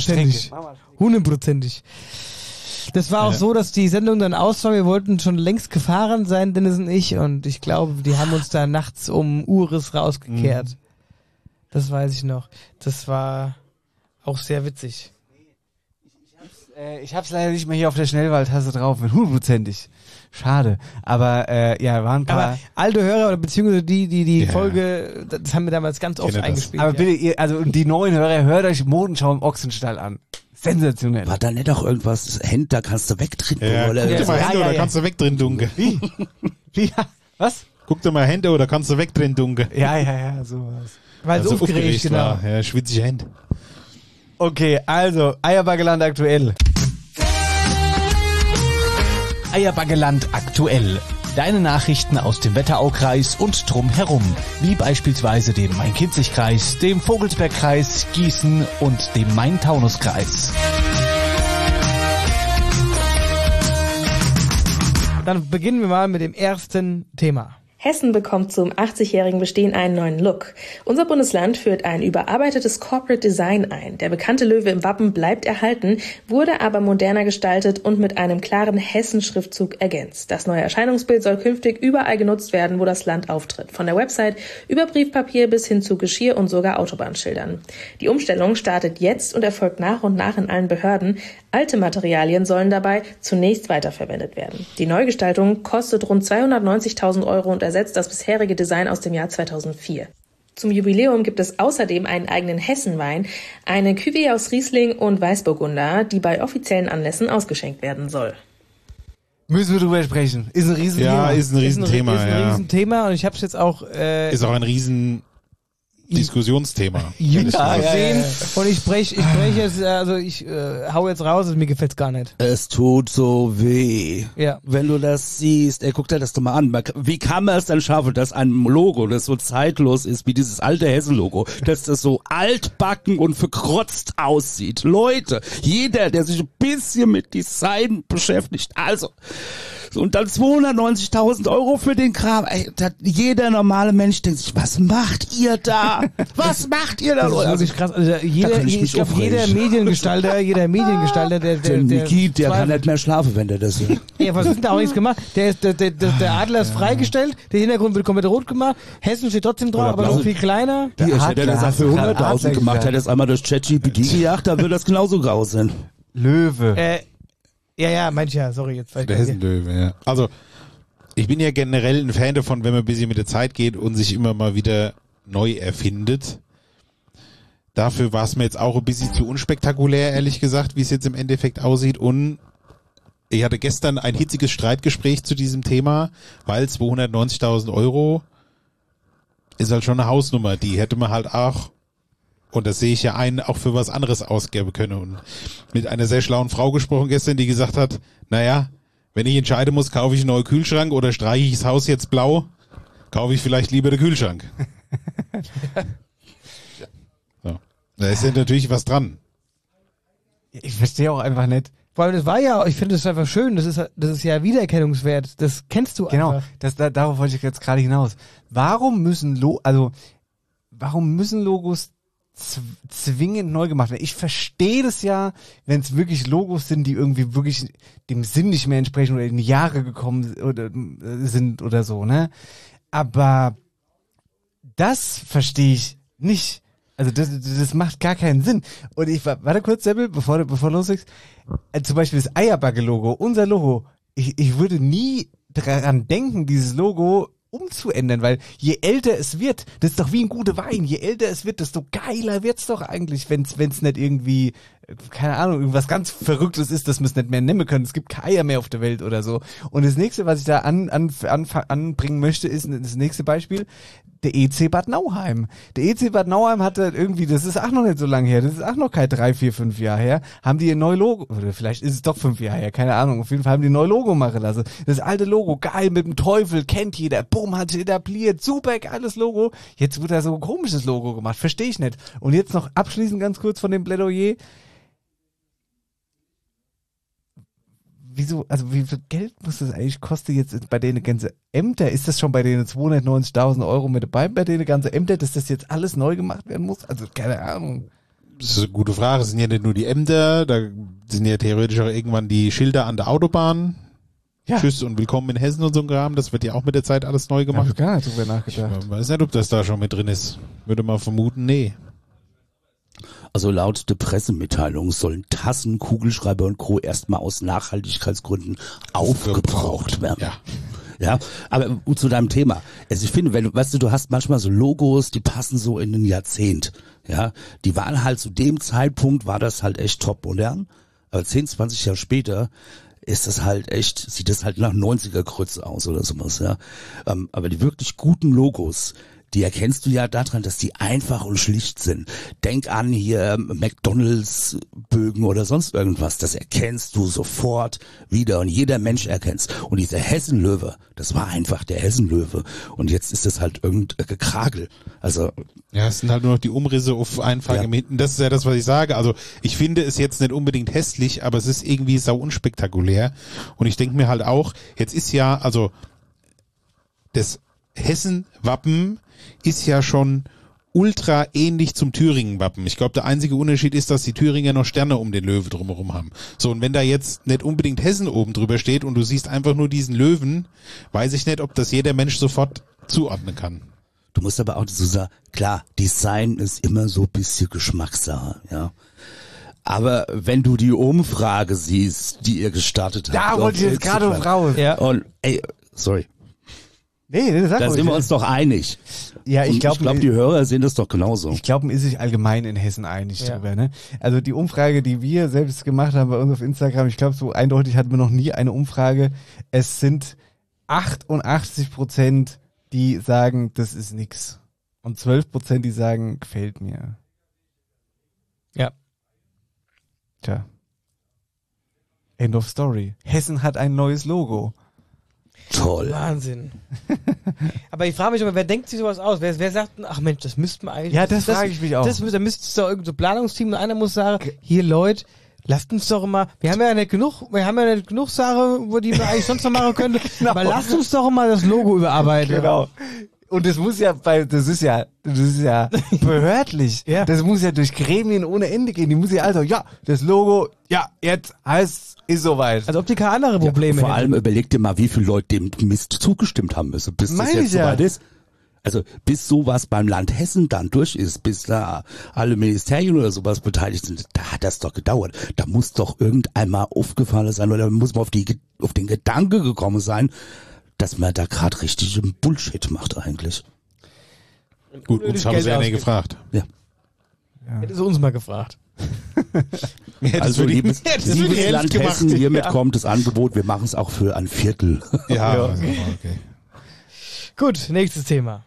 100%. Das war auch so, dass die Sendung dann aus war. Wir wollten schon längst gefahren sein, Dennis und ich. Und ich glaube, die haben uns da nachts um Uris rausgekehrt. Das weiß ich noch. Das war auch sehr witzig. Ich hab's leider nicht mehr hier auf der Schnellwahltaste drauf, mit 100%. Schade. Aber waren ein paar. Aber alte Hörer oder beziehungsweise die Folge, das haben wir damals ganz oft eingespielt. Aber bitte, ihr, also die neuen Hörer, hört euch Modenschau im Ochsenstall an. Sensationell. War da nicht auch irgendwas, Hände, da kannst du wegdrehen? Ja, guck dir mal Hände, oder kannst du wegdrehen, Dunke. Wie? Was? Guck dir mal Hände, oder kannst du wegdrehen, Dunke. Ja, sowas. Weil so aufgeregt, genau. War. Ja, schwitzige Hände. Okay, also, Eierbackeland aktuell. Eierbackeland aktuell. Deine Nachrichten aus dem Wetteraukreis und drumherum, wie beispielsweise dem Main-Kinzig-Kreis, dem Vogelsbergkreis, Gießen und dem Main-Taunus-Kreis. Dann beginnen wir mal mit dem ersten Thema. Hessen bekommt zum 80-jährigen Bestehen einen neuen Look. Unser Bundesland führt ein überarbeitetes Corporate Design ein. Der bekannte Löwe im Wappen bleibt erhalten, wurde aber moderner gestaltet und mit einem klaren Hessen-Schriftzug ergänzt. Das neue Erscheinungsbild soll künftig überall genutzt werden, wo das Land auftritt. Von der Website über Briefpapier bis hin zu Geschirr und sogar Autobahnschildern. Die Umstellung startet jetzt und erfolgt nach und nach in allen Behörden. Alte Materialien sollen dabei zunächst weiterverwendet werden. Die Neugestaltung kostet rund 290.000 € und ersetzt das bisherige Design aus dem Jahr 2004. Zum Jubiläum gibt es außerdem einen eigenen Hessenwein, eine Cuvée aus Riesling und Weißburgunder, die bei offiziellen Anlässen ausgeschenkt werden soll. Müssen wir drüber sprechen. Ist ein Riesenthema. Ja, ist ein Riesenthema. Ist ein Riesenthema und ich habe es jetzt auch... ist auch ein Diskussionsthema. Ja. Und ich spreche jetzt, also ich hau jetzt raus, mir gefällt's gar nicht. Es tut so weh. Ja. Wenn du das siehst, guck dir das doch mal an. Wie kann man es dann schaffen, dass ein Logo, das so zeitlos ist wie dieses alte Hessen-Logo, dass das so altbacken und verkrotzt aussieht? Leute, jeder, der sich ein bisschen mit Design beschäftigt, also... Und dann 290.000 € für den Kram. Ey, jeder normale Mensch denkt sich, was macht ihr da? Was macht ihr da, Leute? Das ist krass. Also ich glaube, jeder Mediengestalter, der Niki, der kann nicht mehr schlafen, wenn der das hört. Ja, was ist denn da auch nichts gemacht? Der Adler ist freigestellt, der Hintergrund wird komplett rot gemacht, Hessen steht trotzdem drauf, aber noch viel kleiner. Hätte das auch für 100.000 gemacht, hätte es einmal durch ChatGPT gejagt, dann würde das genauso grau sein. Löwe. Ja, mancher, sorry, jetzt. Der Hessenlöwe, ja. Also, ich bin ja generell ein Fan davon, wenn man ein bisschen mit der Zeit geht und sich immer mal wieder neu erfindet. Dafür war es mir jetzt auch ein bisschen zu unspektakulär, ehrlich gesagt, wie es jetzt im Endeffekt aussieht. Und ich hatte gestern ein hitziges Streitgespräch zu diesem Thema, weil 290.000 € ist halt schon eine Hausnummer. Die hätte man halt auch, und das sehe ich ja ein, auch für was anderes ausgeben können. Und mit einer sehr schlauen Frau gesprochen gestern, die gesagt hat, naja, wenn ich entscheiden muss, kaufe ich einen neuen Kühlschrank oder streiche ich das Haus jetzt blau, kaufe ich vielleicht lieber den Kühlschrank. So. Da ist ja natürlich was dran. Ich verstehe auch einfach nicht. Weil das war ja, ich finde das einfach schön, das ist ja wiedererkennungswert, das kennst du einfach. Genau, darauf wollte ich jetzt gerade hinaus. Warum müssen Logos zwingend neu gemacht werden? Ich verstehe das ja, wenn es wirklich Logos sind, die irgendwie wirklich dem Sinn nicht mehr entsprechen oder in Jahre gekommen sind oder so, ne? Aber das verstehe ich nicht. Also das macht gar keinen Sinn. Und warte kurz, Seppel, bevor du loslegst. Zum Beispiel das Eierbacke-Logo, unser Logo. Ich würde nie daran denken, dieses Logo umzuändern, weil je älter es wird, das ist doch wie ein guter Wein, je älter es wird, desto geiler wird's doch eigentlich, wenn's nicht irgendwie, keine Ahnung, irgendwas ganz Verrücktes ist, dass wir es nicht mehr nehmen können. Es gibt keine Eier mehr auf der Welt oder so. Und das nächste, was ich da anbringen möchte, ist das nächste Beispiel, der EC Bad Nauheim. Der EC Bad Nauheim hatte irgendwie, das ist auch noch nicht so lange her, das ist auch noch kein 3, 4, 5 Jahre her, haben die ein neues Logo, oder vielleicht ist es doch 5 Jahre her, keine Ahnung, auf jeden Fall haben die ein neues Logo machen lassen. Das alte Logo, geil, mit dem Teufel, kennt jeder, bumm, hat sich etabliert, super geiles Logo. Jetzt wird da so ein komisches Logo gemacht, verstehe ich nicht. Und jetzt noch abschließend ganz kurz von dem Plädoyer. Wieso, also wie viel Geld muss das eigentlich kosten jetzt bei denen ganze Ämter? Ist das schon bei denen 290.000 € mit dabei, bei denen ganze Ämter, dass das jetzt alles neu gemacht werden muss? Also keine Ahnung. Das ist eine gute Frage. Es sind ja nicht nur die Ämter, da sind ja theoretisch auch irgendwann die Schilder an der Autobahn. Ja. Tschüss und willkommen in Hessen und so ein Kram. Das wird ja auch mit der Zeit alles neu gemacht. Ich habe gar nicht drüber nachgedacht. Ich weiß nicht, ob das da schon mit drin ist. Würde mal vermuten, nee. Also laut der Pressemitteilung sollen Tassen, Kugelschreiber und Co. erstmal aus Nachhaltigkeitsgründen aufgebraucht werden. Ja. Ja, aber zu deinem Thema. Also ich finde, wenn du, weißt du hast manchmal so Logos, die passen so in ein Jahrzehnt. Ja, die waren halt zu dem Zeitpunkt, war das halt echt top modern. Aber 10, 20 Jahre später ist das halt echt, sieht das halt nach 90er-Krütze aus oder sowas, ja. Aber die wirklich guten Logos, die erkennst du ja daran, dass die einfach und schlicht sind. Denk an hier McDonalds Bögen oder sonst irgendwas. Das erkennst du sofort wieder und jeder Mensch erkennt's. Und dieser Hessenlöwe, das war einfach der Hessenlöwe. Und jetzt ist es halt irgendein Gekragel. Also ja, es sind halt nur noch die Umrisse auf Einfahrung hinten. Das ist ja das, was ich sage. Also ich finde es jetzt nicht unbedingt hässlich, aber es ist irgendwie sau unspektakulär. Und ich denke mir halt auch, jetzt ist ja, also das Hessen-Wappen ist ja schon ultra ähnlich zum Thüringen-Wappen. Ich glaube, der einzige Unterschied ist, dass die Thüringer noch Sterne um den Löwe drumherum haben. So, und wenn da jetzt nicht unbedingt Hessen oben drüber steht und du siehst einfach nur diesen Löwen, weiß ich nicht, ob das jeder Mensch sofort zuordnen kann. Du musst aber auch so sagen, klar, Design ist immer so ein bisschen Geschmackssache, ja. Aber wenn du die Umfrage siehst, die ihr gestartet habt. Da wollte ich jetzt gerade raus. Ja. Und, sorry. Nee, sag da sind wir uns doch einig. Ja, ich glaube, die Hörer sehen das doch genauso. Ich glaube, man ist sich allgemein in Hessen einig drüber, ne? Also die Umfrage, die wir selbst gemacht haben bei uns auf Instagram, ich glaube, so eindeutig hatten wir noch nie eine Umfrage. Es sind 88%, die sagen, das ist nix. Und 12%, die sagen, gefällt mir. Ja. Tja. End of story. Hessen hat ein neues Logo. Toll. Wahnsinn. Aber ich frage mich immer, wer denkt sich sowas aus? Wer sagt denn, ach Mensch, das müssten wir eigentlich... Ja, das frage ich mich auch. Da müsste es doch irgendein so Planungsteam und einer muss sagen, hier Leute, lasst uns doch immer, wir haben ja nicht genug Sachen, wo die wir eigentlich sonst noch machen könnten, genau. Aber lasst uns doch immer das Logo überarbeiten. Genau. Und das muss ja das ist ja behördlich. Ja. Das muss ja durch Gremien ohne Ende gehen. Die muss ja also, ja, das Logo, ja, jetzt ist soweit. Also ob die keine andere Probleme vor allem überleg dir mal, wie viele Leute dem Mist zugestimmt haben müssen, bis das jetzt soweit ist. Also bis sowas beim Land Hessen dann durch ist, bis da alle Ministerien oder sowas beteiligt sind, da hat das doch gedauert. Da muss doch irgendeinmal aufgefallen sein oder muss man auf den Gedanke gekommen sein, dass man da gerade richtig Bullshit macht eigentlich. Gut, uns haben sie ja nicht gefragt. Ja. Hätte sie uns mal gefragt. Also liebes Land Hessen, hiermit kommt das Angebot, wir machen es auch für ein Viertel. Ja, okay. Gut, nächstes Thema.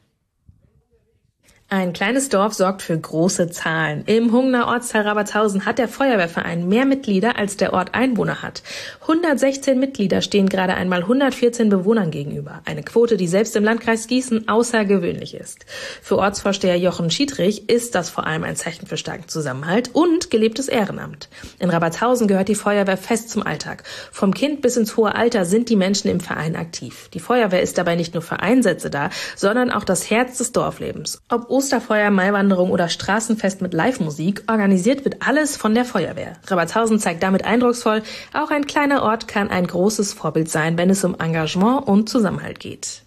Ein kleines Dorf sorgt für große Zahlen. Im Hungner Ortsteil Rabertshausen hat der Feuerwehrverein mehr Mitglieder, als der Ort Einwohner hat. 116 Mitglieder stehen gerade einmal 114 Bewohnern gegenüber. Eine Quote, die selbst im Landkreis Gießen außergewöhnlich ist. Für Ortsvorsteher Jochen Schiedrich ist das vor allem ein Zeichen für starken Zusammenhalt und gelebtes Ehrenamt. In Rabertshausen gehört die Feuerwehr fest zum Alltag. Vom Kind bis ins hohe Alter sind die Menschen im Verein aktiv. Die Feuerwehr ist dabei nicht nur für Einsätze da, sondern auch das Herz des Dorflebens. Ob Osterfeuer, Maiwanderung oder Straßenfest mit Live-Musik, organisiert wird alles von der Feuerwehr. Rabertshausen zeigt damit eindrucksvoll, auch ein kleiner Ort kann ein großes Vorbild sein, wenn es um Engagement und Zusammenhalt geht.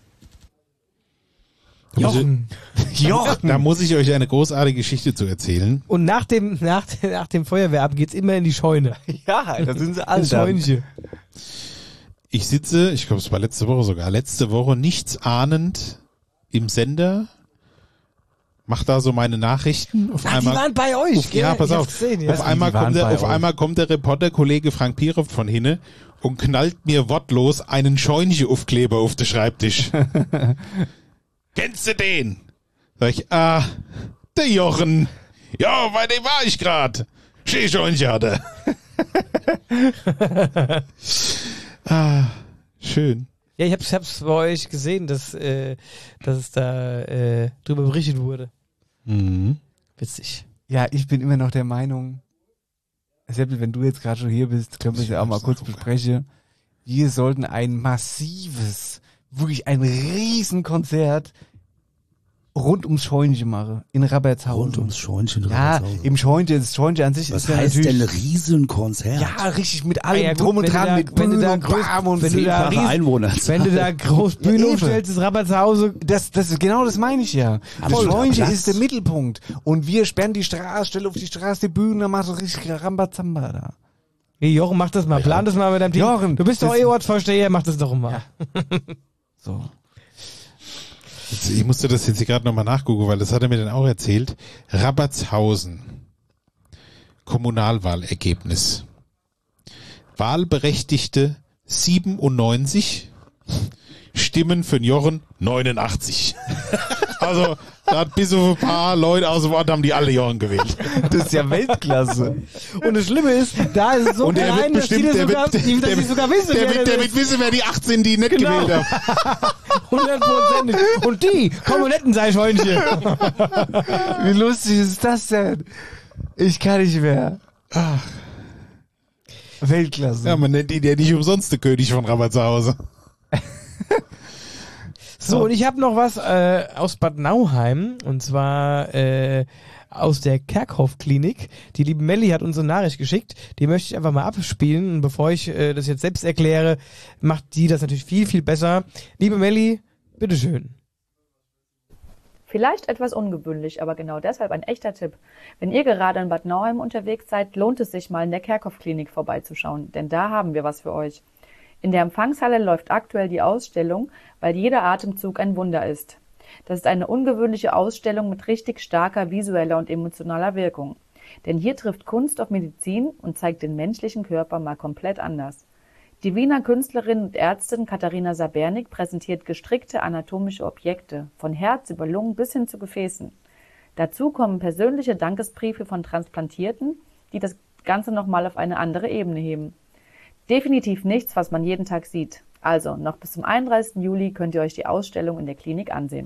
Jochen. Da muss ich euch eine großartige Geschichte zu erzählen. Und nach dem Feuerwehrab geht's immer in die Scheune. Ja, da sind sie alle das Scheunchen. Ich sitze, ich glaube es war letzte Woche nichts ahnend im Sender, mach da so meine Nachrichten. Auf einmal, die waren bei euch, gell? Ja, pass auf. Gesehen, ja. Auf einmal kommt der Reporter-Kollege Frank Pierow von hinne und knallt mir wortlos einen Scheunche-Aufkleber auf den Schreibtisch. Kennst du den? Sag ich, der Jochen. Ja, bei dem war ich grad. Scheunche hatte. Schön. Ja, ich hab's bei euch gesehen, dass es da drüber berichtet wurde. Mhm. Witzig. Ja, ich bin immer noch der Meinung, Seppel, wenn du jetzt gerade schon hier bist, können wir es ja auch mal kurz besprechen. Wir sollten ein massives, wirklich ein Riesenkonzert rund ums Scheunchen machen, in Rabertshausen. Rund ums Scheunchen in Ja, Rabertshausen. im Scheunchen, das Scheunchen an sich Was ist ja heißt natürlich... denn Riesenkonzert? Ja, richtig, mit allem Ja, gut, drum und wenn du dran, da- mit wenn du Bühne da und groß- Bam und wenn du da Zehnfache Einwohner. Wenn du da groß Bühne eben. umstellst, ist Rabertshausen. Das ist genau das meine ich ja. Das Voll. Scheunchen Platz. ist der Mittelpunkt. Und wir sperren die Straße, stellen auf die Straße die Bühne, dann macht so richtig Rambazamba da. Hey, Jochen, mach das mal. Plan das mal mit deinem Team. Jochen, du bist doch das- Ortsvorsteher, mach das doch mal. So. Ich musste das jetzt hier gerade nochmal nachgucken, weil das hat er mir dann auch erzählt. Rabertshausen. Kommunalwahlergebnis. Wahlberechtigte 97. Stimmen für den Jochen 89. Also, da hat bis auf ein paar Leute aus dem Ort haben die alle Jochen gewählt. Das ist ja Weltklasse. Und das Schlimme ist, da ist es so Und der klein, wird dass die bestimmt, das der sogar, wird, dass die sogar wissen, der wird wissen, wer die 18, die nicht Genau. gewählt haben. 100%. Und die kommen netten Seichhäunchen. Wie lustig ist das denn? Ich kann nicht mehr. Ach. Weltklasse. Ja, man nennt ihn ja nicht umsonst der König von Rabat zu Hause. So, und ich habe noch was aus Bad Nauheim, und zwar aus der Kerkhoff-Klinik. Die liebe Melli hat uns eine Nachricht geschickt, die möchte ich einfach mal abspielen. Und bevor ich das jetzt selbst erkläre, macht die das natürlich viel, viel besser. Liebe Melli, bitteschön. Vielleicht etwas ungewöhnlich, aber genau deshalb ein echter Tipp. Wenn ihr gerade in Bad Nauheim unterwegs seid, lohnt es sich mal in der Kerkhoff-Klinik vorbeizuschauen, denn da haben wir was für euch. In der Empfangshalle läuft aktuell die Ausstellung, weil jeder Atemzug ein Wunder ist. Das ist eine ungewöhnliche Ausstellung mit richtig starker visueller und emotionaler Wirkung. Denn hier trifft Kunst auf Medizin und zeigt den menschlichen Körper mal komplett anders. Die Wiener Künstlerin und Ärztin Katharina Sabernik präsentiert gestrickte anatomische Objekte, von Herz über Lungen bis hin zu Gefäßen. Dazu kommen persönliche Dankesbriefe von Transplantierten, die das Ganze nochmal auf eine andere Ebene heben. Definitiv nichts, was man jeden Tag sieht. Also, noch bis zum 31. Juli könnt ihr euch die Ausstellung in der Klinik ansehen.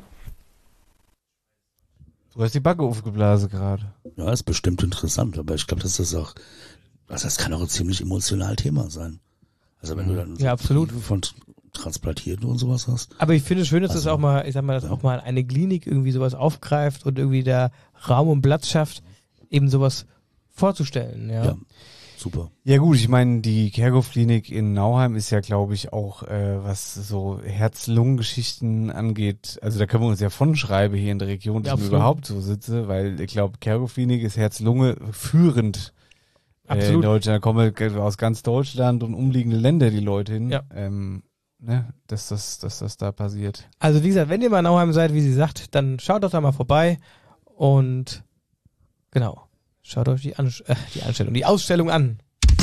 Du hast die Backe aufgeblasen gerade. Ja, ist bestimmt interessant, aber ich glaube, das kann auch ein ziemlich emotionales Thema sein. Also wenn du dann Ja, absolut. von Transplantierten und sowas hast. Aber ich finde es schön, dass das auch mal, ich sag mal, dass auch mal eine Klinik irgendwie sowas aufgreift und irgendwie da Raum und Platz schafft, eben sowas vorzustellen. Ja. Super. Ja gut, ich meine, die Kerkhoff-Klinik in Nauheim ist ja, glaube ich, auch, was so Herz-Lungen-Geschichten angeht, also da können wir uns ja von schreiben hier in der Region, dass ich überhaupt so sitze, weil ich glaube, Kerkhoff-Klinik ist Herz-Lunge führend in Deutschland. Da kommen aus ganz Deutschland und umliegende Länder die Leute hin, dass das da passiert. Also wie gesagt, wenn ihr mal in Nauheim seid, wie sie sagt, dann schaut doch da mal vorbei und genau. Schaut euch die Ausstellung an.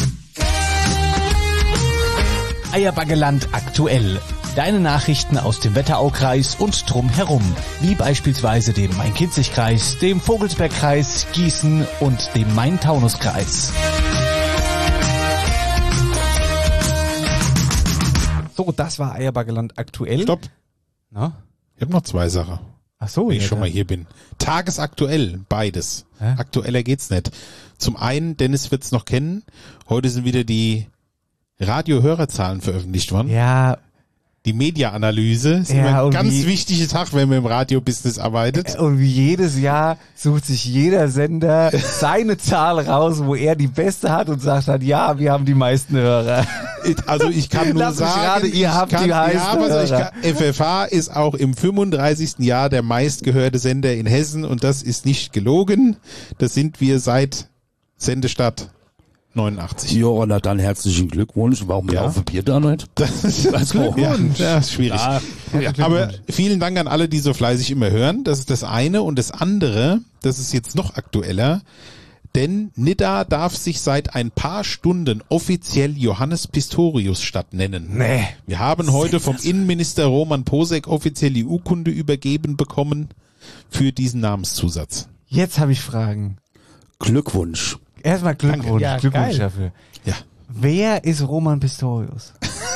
Eierbaggeland aktuell. Deine Nachrichten aus dem Wetteraukreis und drumherum, wie beispielsweise dem Main-Kinzig-Kreis, dem Vogelsbergkreis, Gießen und dem Main-Taunus-Kreis. So, das war Eierbaggeland aktuell. Stopp. Na? Ich habe noch zwei Sachen. Ach so, wenn ich schon mal hier bin. Tagesaktuell, beides. Hä? Aktueller geht's nicht. Zum einen, Dennis wird's noch kennen, heute sind wieder die Radio-Hörerzahlen veröffentlicht worden. Ja. Die Media-Analyse ist immer ein ganz wichtiger Tag, wenn man im Radio-Business arbeitet. Und wie jedes Jahr sucht sich jeder Sender seine Zahl raus, wo er die beste hat und sagt dann, ja, wir haben die meisten Hörer. Also ich kann nur sagen, ihr habt die meisten Hörer. FFH ist auch im 35. Jahr der meistgehörte Sender in Hessen und das ist nicht gelogen. Das sind wir seit Sendestart 89. Ja, na dann herzlichen Glückwunsch. Warum laufen wir da nicht? Das ist Glückwunsch. Ja, ist schwierig. Ja, aber vielen Dank an alle, die so fleißig immer hören. Das ist das eine. Und das andere, das ist jetzt noch aktueller, denn Nidda darf sich seit ein paar Stunden offiziell Johannes Pistorius Stadt nennen. Nee. Wir haben heute vom Innenminister Roman Posek offiziell die Urkunde übergeben bekommen für diesen Namenszusatz. Jetzt habe ich Fragen. Glückwunsch. Erstmal Glückwunsch. Ja, Glückwunsch geil. dafür. Ja. Wer ist Roman Pistorius?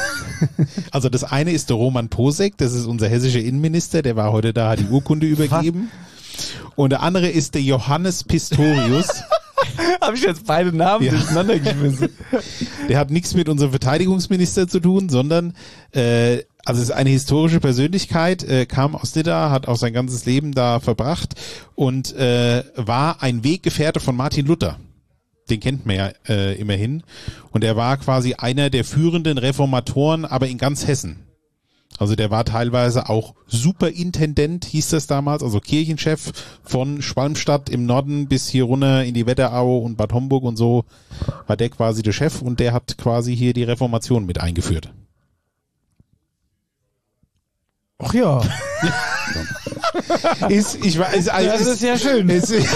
Also das eine ist der Roman Posek, das ist unser hessischer Innenminister, der war heute da, hat die Urkunde übergeben. Und der andere ist der Johannes Pistorius. Habe ich jetzt beide Namen durcheinander geschmissen? Der hat nichts mit unserem Verteidigungsminister zu tun, sondern also es ist eine historische Persönlichkeit, kam aus Nidda, hat auch sein ganzes Leben da verbracht und war ein Weggefährte von Martin Luther. Den kennt man ja immerhin. Und er war quasi einer der führenden Reformatoren, aber in ganz Hessen. Also der war teilweise auch Superintendent, hieß das damals, also Kirchenchef von Schwalmstadt im Norden bis hier runter in die Wetterau und Bad Homburg und so war der quasi der Chef und der hat quasi hier die Reformation mit eingeführt. Ach ja. Das ist ja schön.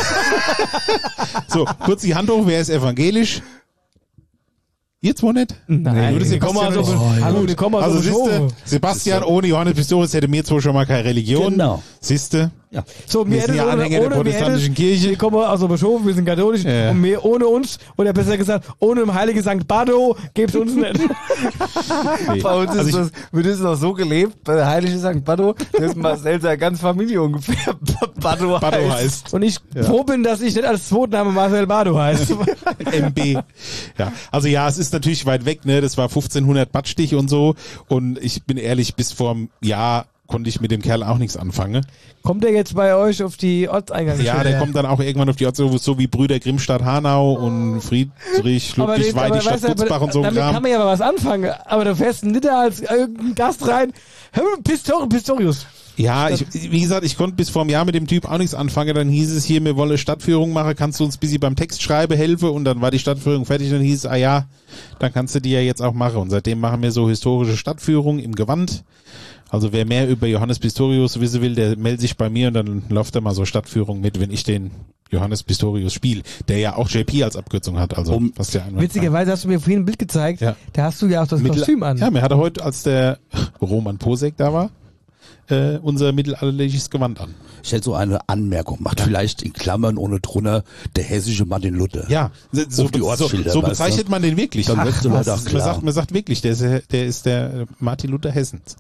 So, kurz die Hand hoch, wer ist evangelisch? Ihr zwei nicht? Nein, nur wir kommen also Sebastian ohne Johannes Pistorius hätte mir zwar schon mal keine Religion. Genau. Siehste, Ja. So, Wir sind ja Anhänger der protestantischen Kirche. Wir kommen aus dem Bischof, wir sind katholisch Ja. und wir ohne uns, oder besser gesagt, ohne dem heiligen St. Bardo gibt's uns nicht. Bei uns ist das, wird es noch so gelebt, bei der heilige St. Bardo, dass Marcel seine ganze Familie ungefähr Bardo heißt. Und ich froh bin, dass ich nicht als Zweitname Marcel Bardo heiße. MB. Ja, also ja, es ist natürlich weit weg, ne? Das war 1500 Battstich und so. Und ich bin ehrlich, bis vor einem Jahr konnte ich mit dem Kerl auch nichts anfangen. Kommt der jetzt bei euch auf die Ortseingangsschilder? Ja, der kommt dann auch irgendwann auf die Ortseingangsschilder, so wie Brüder Grimmstadt Hanau und Friedrich Ludwig Weidi Stadt Butzbach und so ein damit Kram. kann man ja aber was anfangen. Aber du fährst nicht da als irgendein Gast rein. Hör mal, Pistorius. Ja, wie gesagt, ich konnte bis vor einem Jahr mit dem Typ auch nichts anfangen. Dann hieß es hier, wir wollen eine Stadtführung machen, kannst du uns ein bisschen beim Textschreiben helfen? Und dann war die Stadtführung fertig. Dann hieß es, dann kannst du die ja jetzt auch machen. Und seitdem machen wir so historische Stadtführungen im Gewand. Also wer mehr über Johannes Pistorius wissen will, der meldet sich bei mir und dann läuft er mal so Stadtführung mit, wenn ich den Johannes Pistorius spiele, der ja auch JP als Abkürzung hat. Also was der Witzigerweise hast du mir vorhin ein Bild gezeigt, da hast du ja auch das Kostüm an. Ja, mir hat er heute, als der Roman Posek da war, unser mittelalterliches Gewand an. Ich hätte so eine Anmerkung, macht vielleicht in Klammern ohne drunter der hessische Martin Luther. Ja, so bezeichnet man den wirklich. Dann wirst du Leute auch klar. Man sagt wirklich, der ist der Martin Luther Hessens.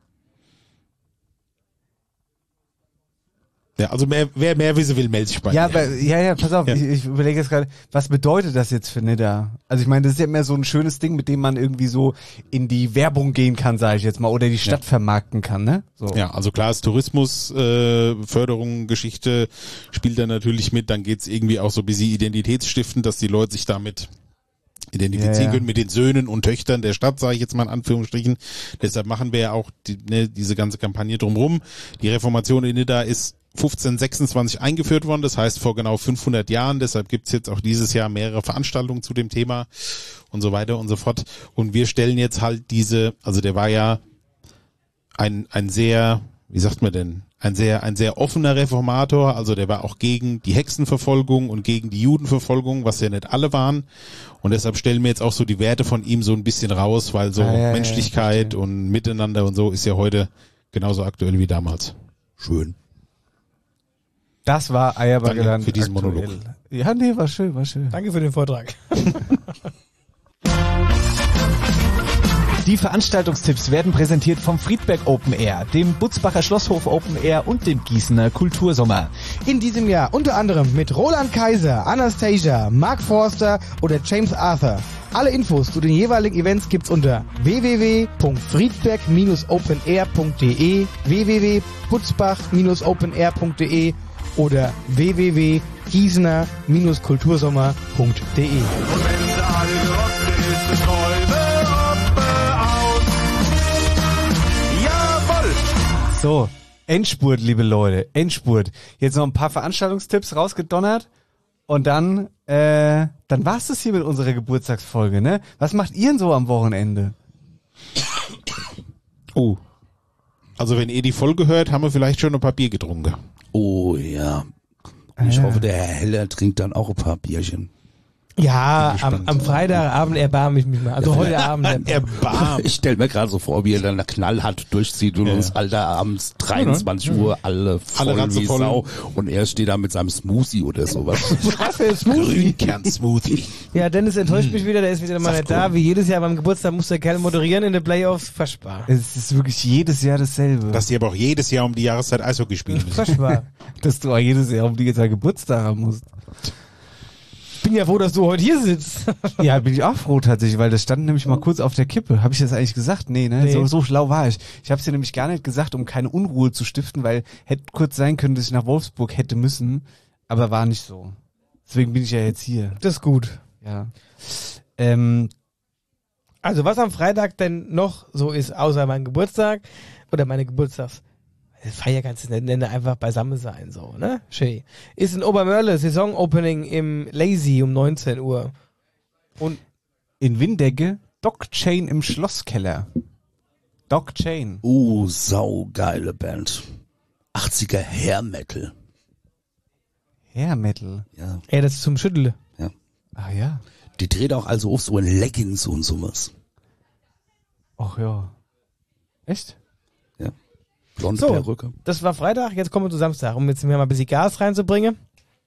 Ja, also wer mehr wissen will, meldet sich bei mir. Ja, aber, pass auf, ich überlege jetzt gerade, was bedeutet das jetzt für Nidda? Also ich meine, das ist ja immer so ein schönes Ding, mit dem man irgendwie so in die Werbung gehen kann, sage ich jetzt mal, oder die Stadt vermarkten kann, ne? So. Ja, also klar ist Tourismus, Förderung, Geschichte spielt da natürlich mit, dann geht's irgendwie auch so ein bisschen Identitätsstiften, dass die Leute sich damit identifizieren können mit den Söhnen und Töchtern der Stadt, sage ich jetzt mal in Anführungsstrichen. Deshalb machen wir ja auch diese ganze Kampagne drumherum. Die Reformation in Nidda ist 1526 eingeführt worden, das heißt vor genau 500 Jahren, deshalb gibt's jetzt auch dieses Jahr mehrere Veranstaltungen zu dem Thema und so weiter und so fort. Und wir stellen jetzt halt also der war ja ein sehr, wie sagt man denn, ein sehr offener Reformator, also der war auch gegen die Hexenverfolgung und gegen die Judenverfolgung, was ja nicht alle waren. Und deshalb stellen wir jetzt auch so die Werte von ihm so ein bisschen raus, weil so Menschlichkeit und Miteinander und so ist ja heute genauso aktuell wie damals. Schön. Das war Eierbageland. Danke für diesen Monolog. Ja, nee, war schön. Danke für den Vortrag. Die Veranstaltungstipps werden präsentiert vom Friedberg Open Air, dem Butzbacher Schlosshof Open Air und dem Gießener Kultursommer. In diesem Jahr unter anderem mit Roland Kaiser, Anastasia, Mark Forster oder James Arthur. Alle Infos zu den jeweiligen Events gibt's unter www.friedberg-openair.de, www.butzbach-openair.de oder www.gießener-kultursommer.de. So, Endspurt, liebe Leute, Endspurt. Jetzt noch ein paar Veranstaltungstipps rausgedonnert und dann war's das hier mit unserer Geburtstagsfolge, ne? Was macht ihr denn so am Wochenende? Oh. Also wenn ihr die Folge hört, haben wir vielleicht schon ein paar Bier getrunken. Oh ja. Ich hoffe, der Herr Heller trinkt dann auch ein paar Bierchen. Ja, am Freitagabend erbarme ich mich mal. Also heute Abend. Ich stell mir gerade so vor, wie er dann knallhart durchzieht und uns alter abends 23 Uhr alle voll wie Sau und er steht da mit seinem Smoothie oder sowas. Grünkern-Smoothie. Ja, Dennis enttäuscht mich wieder, der ist wieder mal nicht da. Wie jedes Jahr beim Geburtstag muss der Kerl moderieren in den Playoffs. Furchtbar. Es ist wirklich jedes Jahr dasselbe. Dass die aber auch jedes Jahr um die Jahreszeit Eishockey spielen müssen. Furchtbar. Dass du auch jedes Jahr um die Zeit Geburtstag haben musst. Ich bin ja froh, dass du heute hier sitzt. Ja, bin ich auch froh tatsächlich, weil das stand nämlich mal kurz auf der Kippe. Habe ich das eigentlich gesagt? Nee, ne? Nee. So schlau war ich. Ich habe es dir nämlich gar nicht gesagt, um keine Unruhe zu stiften, weil hätte kurz sein können, dass ich nach Wolfsburg hätte müssen, aber war nicht so. Deswegen bin ich ja jetzt hier. Das ist gut. Ja. Also was am Freitag denn noch so ist, außer mein Geburtstag oder meine Feier kannst du nicht nennen, einfach beisammen sein, so, ne? Schön. Ist in Obermörle Saisonopening im Lazy um 19 Uhr. Und in Windegge Doc Chain im Schlosskeller. Doc Chain. Saugeile Band. 80er Hair Metal. Hair Metal? Ja. Ja, das ist zum Schütteln. Ja. Ah ja. Die dreht auch also auf so in Leggings und sowas. Ach ja. Echt? Ja. Blonde So, Perücke. das war Freitag, jetzt kommen wir zu Samstag, um jetzt mir mal ein bisschen Gas reinzubringen.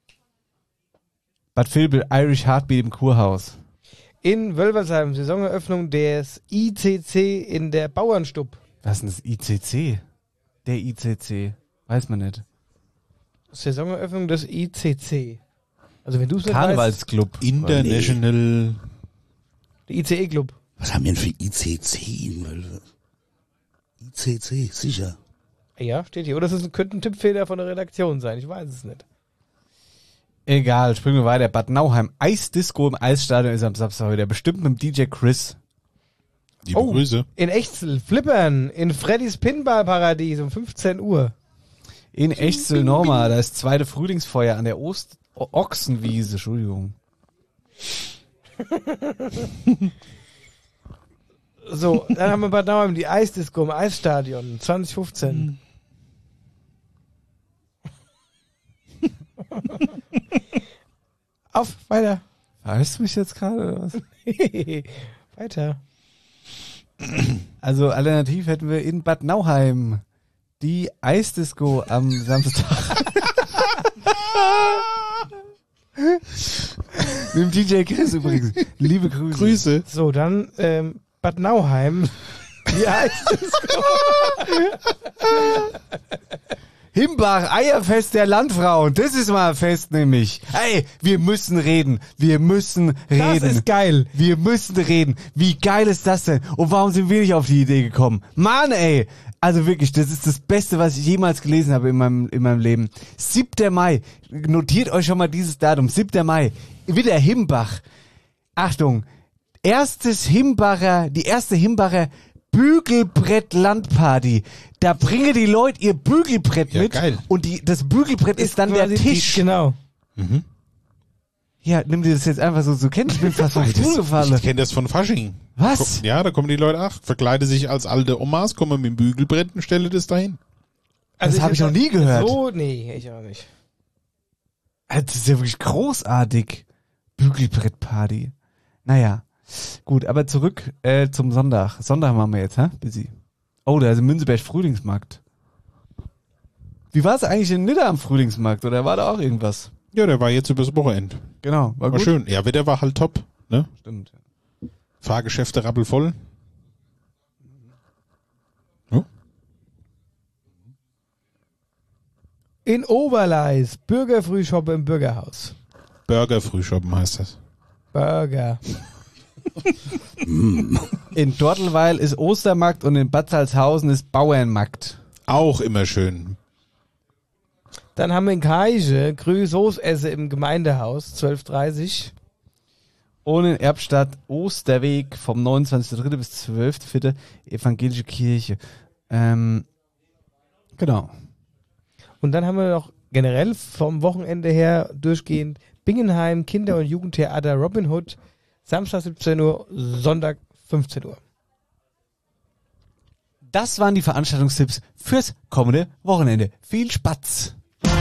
Bad Vilbel, Irish Heartbeat im Kurhaus. In Wölversheim, Saisoneröffnung des ICC in der Bauernstub. Was ist denn das ICC? Der ICC. Weiß man nicht. Saisoneröffnung des ICC. Also wenn du es nicht Karnevalsclub. International. Der ICE-Club. Was haben wir denn für ICC in Wölfe? ICC, sicher. Ja, steht hier. Oder das könnte ein Tippfehler von der Redaktion sein. Ich weiß es nicht. Egal, springen wir weiter. Bad Nauheim. Eisdisco im Eisstadion ist am Samstag wieder. Bestimmt mit dem DJ Chris. Liebe Grüße. In Echzel, Flippern, in Freddys Pinballparadies um 15 Uhr. In Echzel Norma, da ist zweite Frühlingsfeuer an der Ochsenwiese. Entschuldigung. So, dann haben wir Bad Nauheim die Eisdisco im Eisstadion 2015. Auf, weiter. Weißt du mich jetzt gerade oder was? Weiter. Also alternativ hätten wir in Bad Nauheim die Eisdisco am Samstag. Mit dem DJ Chris übrigens. Liebe Grüße. So, dann Bad Nauheim. Die Eisdisco. Himbach, Eierfest der Landfrauen. Das ist mal ein Fest nämlich. Ey, wir müssen reden. Das ist geil. Wir müssen reden. Wie geil ist das denn? Und warum sind wir nicht auf die Idee gekommen? Mann, ey. Also wirklich, das ist das Beste, was ich jemals gelesen habe in meinem Leben. 7. Mai. Notiert euch schon mal dieses Datum. 7. Mai. Wieder Himbach. Achtung. Die erste Himbacher Bügelbrett-Landparty. Da bringen die Leute ihr Bügelbrett mit. Geil. Und das Bügelbrett ist dann der Tisch. Genau. Mhm. Ja, nimm dir das jetzt einfach so zu kennen. Ich bin fast vom Stuhl gefallen. Ich kenne das von Fasching. Was? Ja, da kommen die Leute, verkleide sich als alte Omas, kommen mit dem Bügelbrett und stelle das dahin. Das habe ich noch nie gehört. So, nee, ich auch nicht. Das ist ja wirklich großartig. Bügelbrettparty. Naja. Gut, aber zurück zum Sonntag. Sonntag machen wir jetzt, hä? Busy. Oh, da ist im Münzeberg Frühlingsmarkt. Wie war es eigentlich in Nidda am Frühlingsmarkt? Oder war da auch irgendwas? Ja, der war jetzt übers Wochenende. Genau, War gut. schön. Ja, Wetter war halt top. Ne? Stimmt. Fahrgeschäfte rappelvoll. Ja. In Oberleis, Bürgerfrühschoppe im Bürgerhaus. Burger-Frühschoppen heißt das. Burger. In Dortelweil ist Ostermarkt und in Bad Salzhausen ist Bauernmarkt. Auch immer schön. Dann haben wir in Kaiche Grüßsoßesse im Gemeindehaus, 12:30. Und in Erbstadt Osterweg vom 29.3. bis 12.4. Evangelische Kirche. Genau. Und dann haben wir noch generell vom Wochenende her durchgehend Bingenheim, Kinder- und Jugendtheater Robin Hood, Samstag 17 Uhr, Sonntag 15 Uhr. Das waren die Veranstaltungstipps fürs kommende Wochenende. Viel Spaß!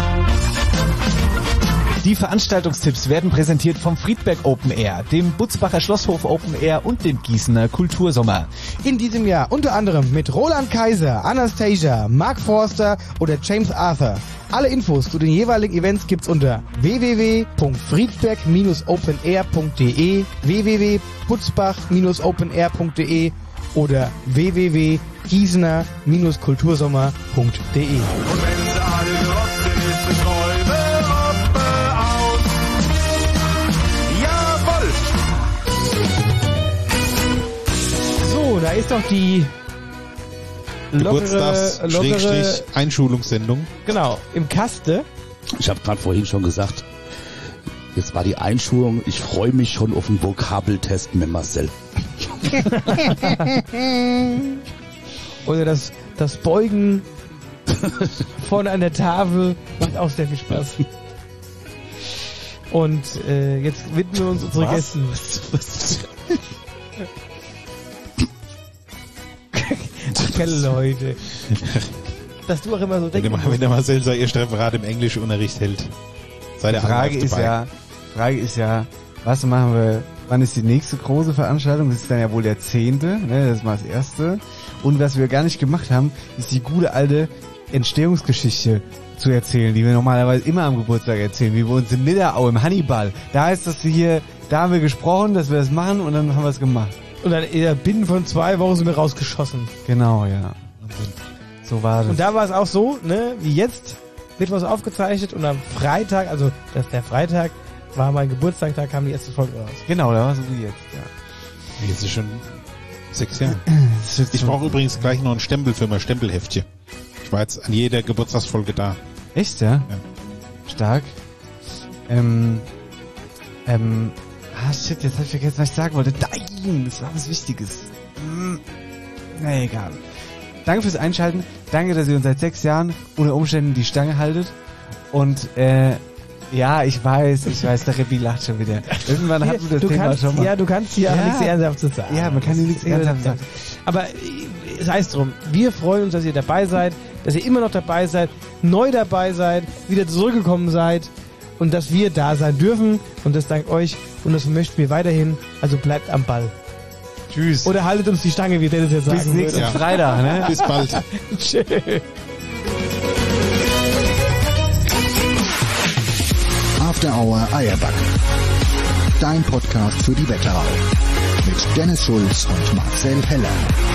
Die Veranstaltungstipps werden präsentiert vom Friedberg Open Air, dem Butzbacher Schlosshof Open Air und dem Gießener Kultursommer. In diesem Jahr unter anderem mit Roland Kaiser, Anastasia, Mark Forster oder James Arthur. Alle Infos zu den jeweiligen Events gibt's unter www.friedberg-openair.de, www.butzbach-openair.de oder www.gießener-kultursommer.de. So, da ist doch die lockere Einschulungssendung. Genau, im Kaste. Ich habe gerade vorhin schon gesagt, jetzt war die Einschulung. Ich freue mich schon auf den Vokabeltest mit Marcel. Oder das Beugen von einer Tafel macht auch sehr viel Spaß. Und jetzt widmen wir uns unsere Gästen. Leute. Dass du auch immer so denkst. Wenn der Marcel sein erst Referat im Englischunterricht hält. Sei der Frage ist ja, was machen wir wann ist die nächste große Veranstaltung? Das ist dann ja wohl der 10., ne? Das ist mal das erste. Und was wir gar nicht gemacht haben, ist die gute alte Entstehungsgeschichte zu erzählen, die wir normalerweise immer am Geburtstag erzählen, wie wir uns in Nidderau im Hannibal. Da ist das hier, da haben wir gesprochen, dass wir das machen und dann haben wir es gemacht. Und dann binnen von 2 Wochen sind wir rausgeschossen. Genau, ja. So war das. Und da war es auch so, ne, wie jetzt, wird was aufgezeichnet und am Freitag, also das ist der Freitag, war mein Geburtstag, da kam die erste Folge raus. Genau, da war es so wie jetzt, ja. Jetzt ist schon 6 Jahre. Ich brauche übrigens gleich noch einen Stempel für mein Stempelheftchen. Ich war jetzt an jeder Geburtstagsfolge da. Echt, ja? Ja. Stark. Shit, jetzt hab ich vergessen, was ich sagen wollte. Nein, das war was Wichtiges. Na egal. Danke fürs Einschalten. Danke, dass ihr uns seit 6 Jahren unter Umständen die Stange haltet. Und, ja, ich weiß, der Rebi lacht schon wieder. Irgendwann hatten wir das Thema schon mal. Ja, du kannst hier auch nichts Ernsthaftes sagen. Ja, man kann hier nichts Ernsthaftes sagen. Aber es heißt drum, wir freuen uns, dass ihr dabei seid, dass ihr immer noch dabei seid, neu dabei seid, wieder zurückgekommen seid und dass wir da sein dürfen und das dank euch und das möchten wir weiterhin. Also bleibt am Ball. Tschüss. Oder haltet uns die Stange, wie Dennis jetzt sagen würde. Bis nächsten Freitag, ne? Bis bald. Tschüss. After Hour Eierback. Dein Podcast für die Wetterau. Mit Dennis Schulz und Marcel Heller.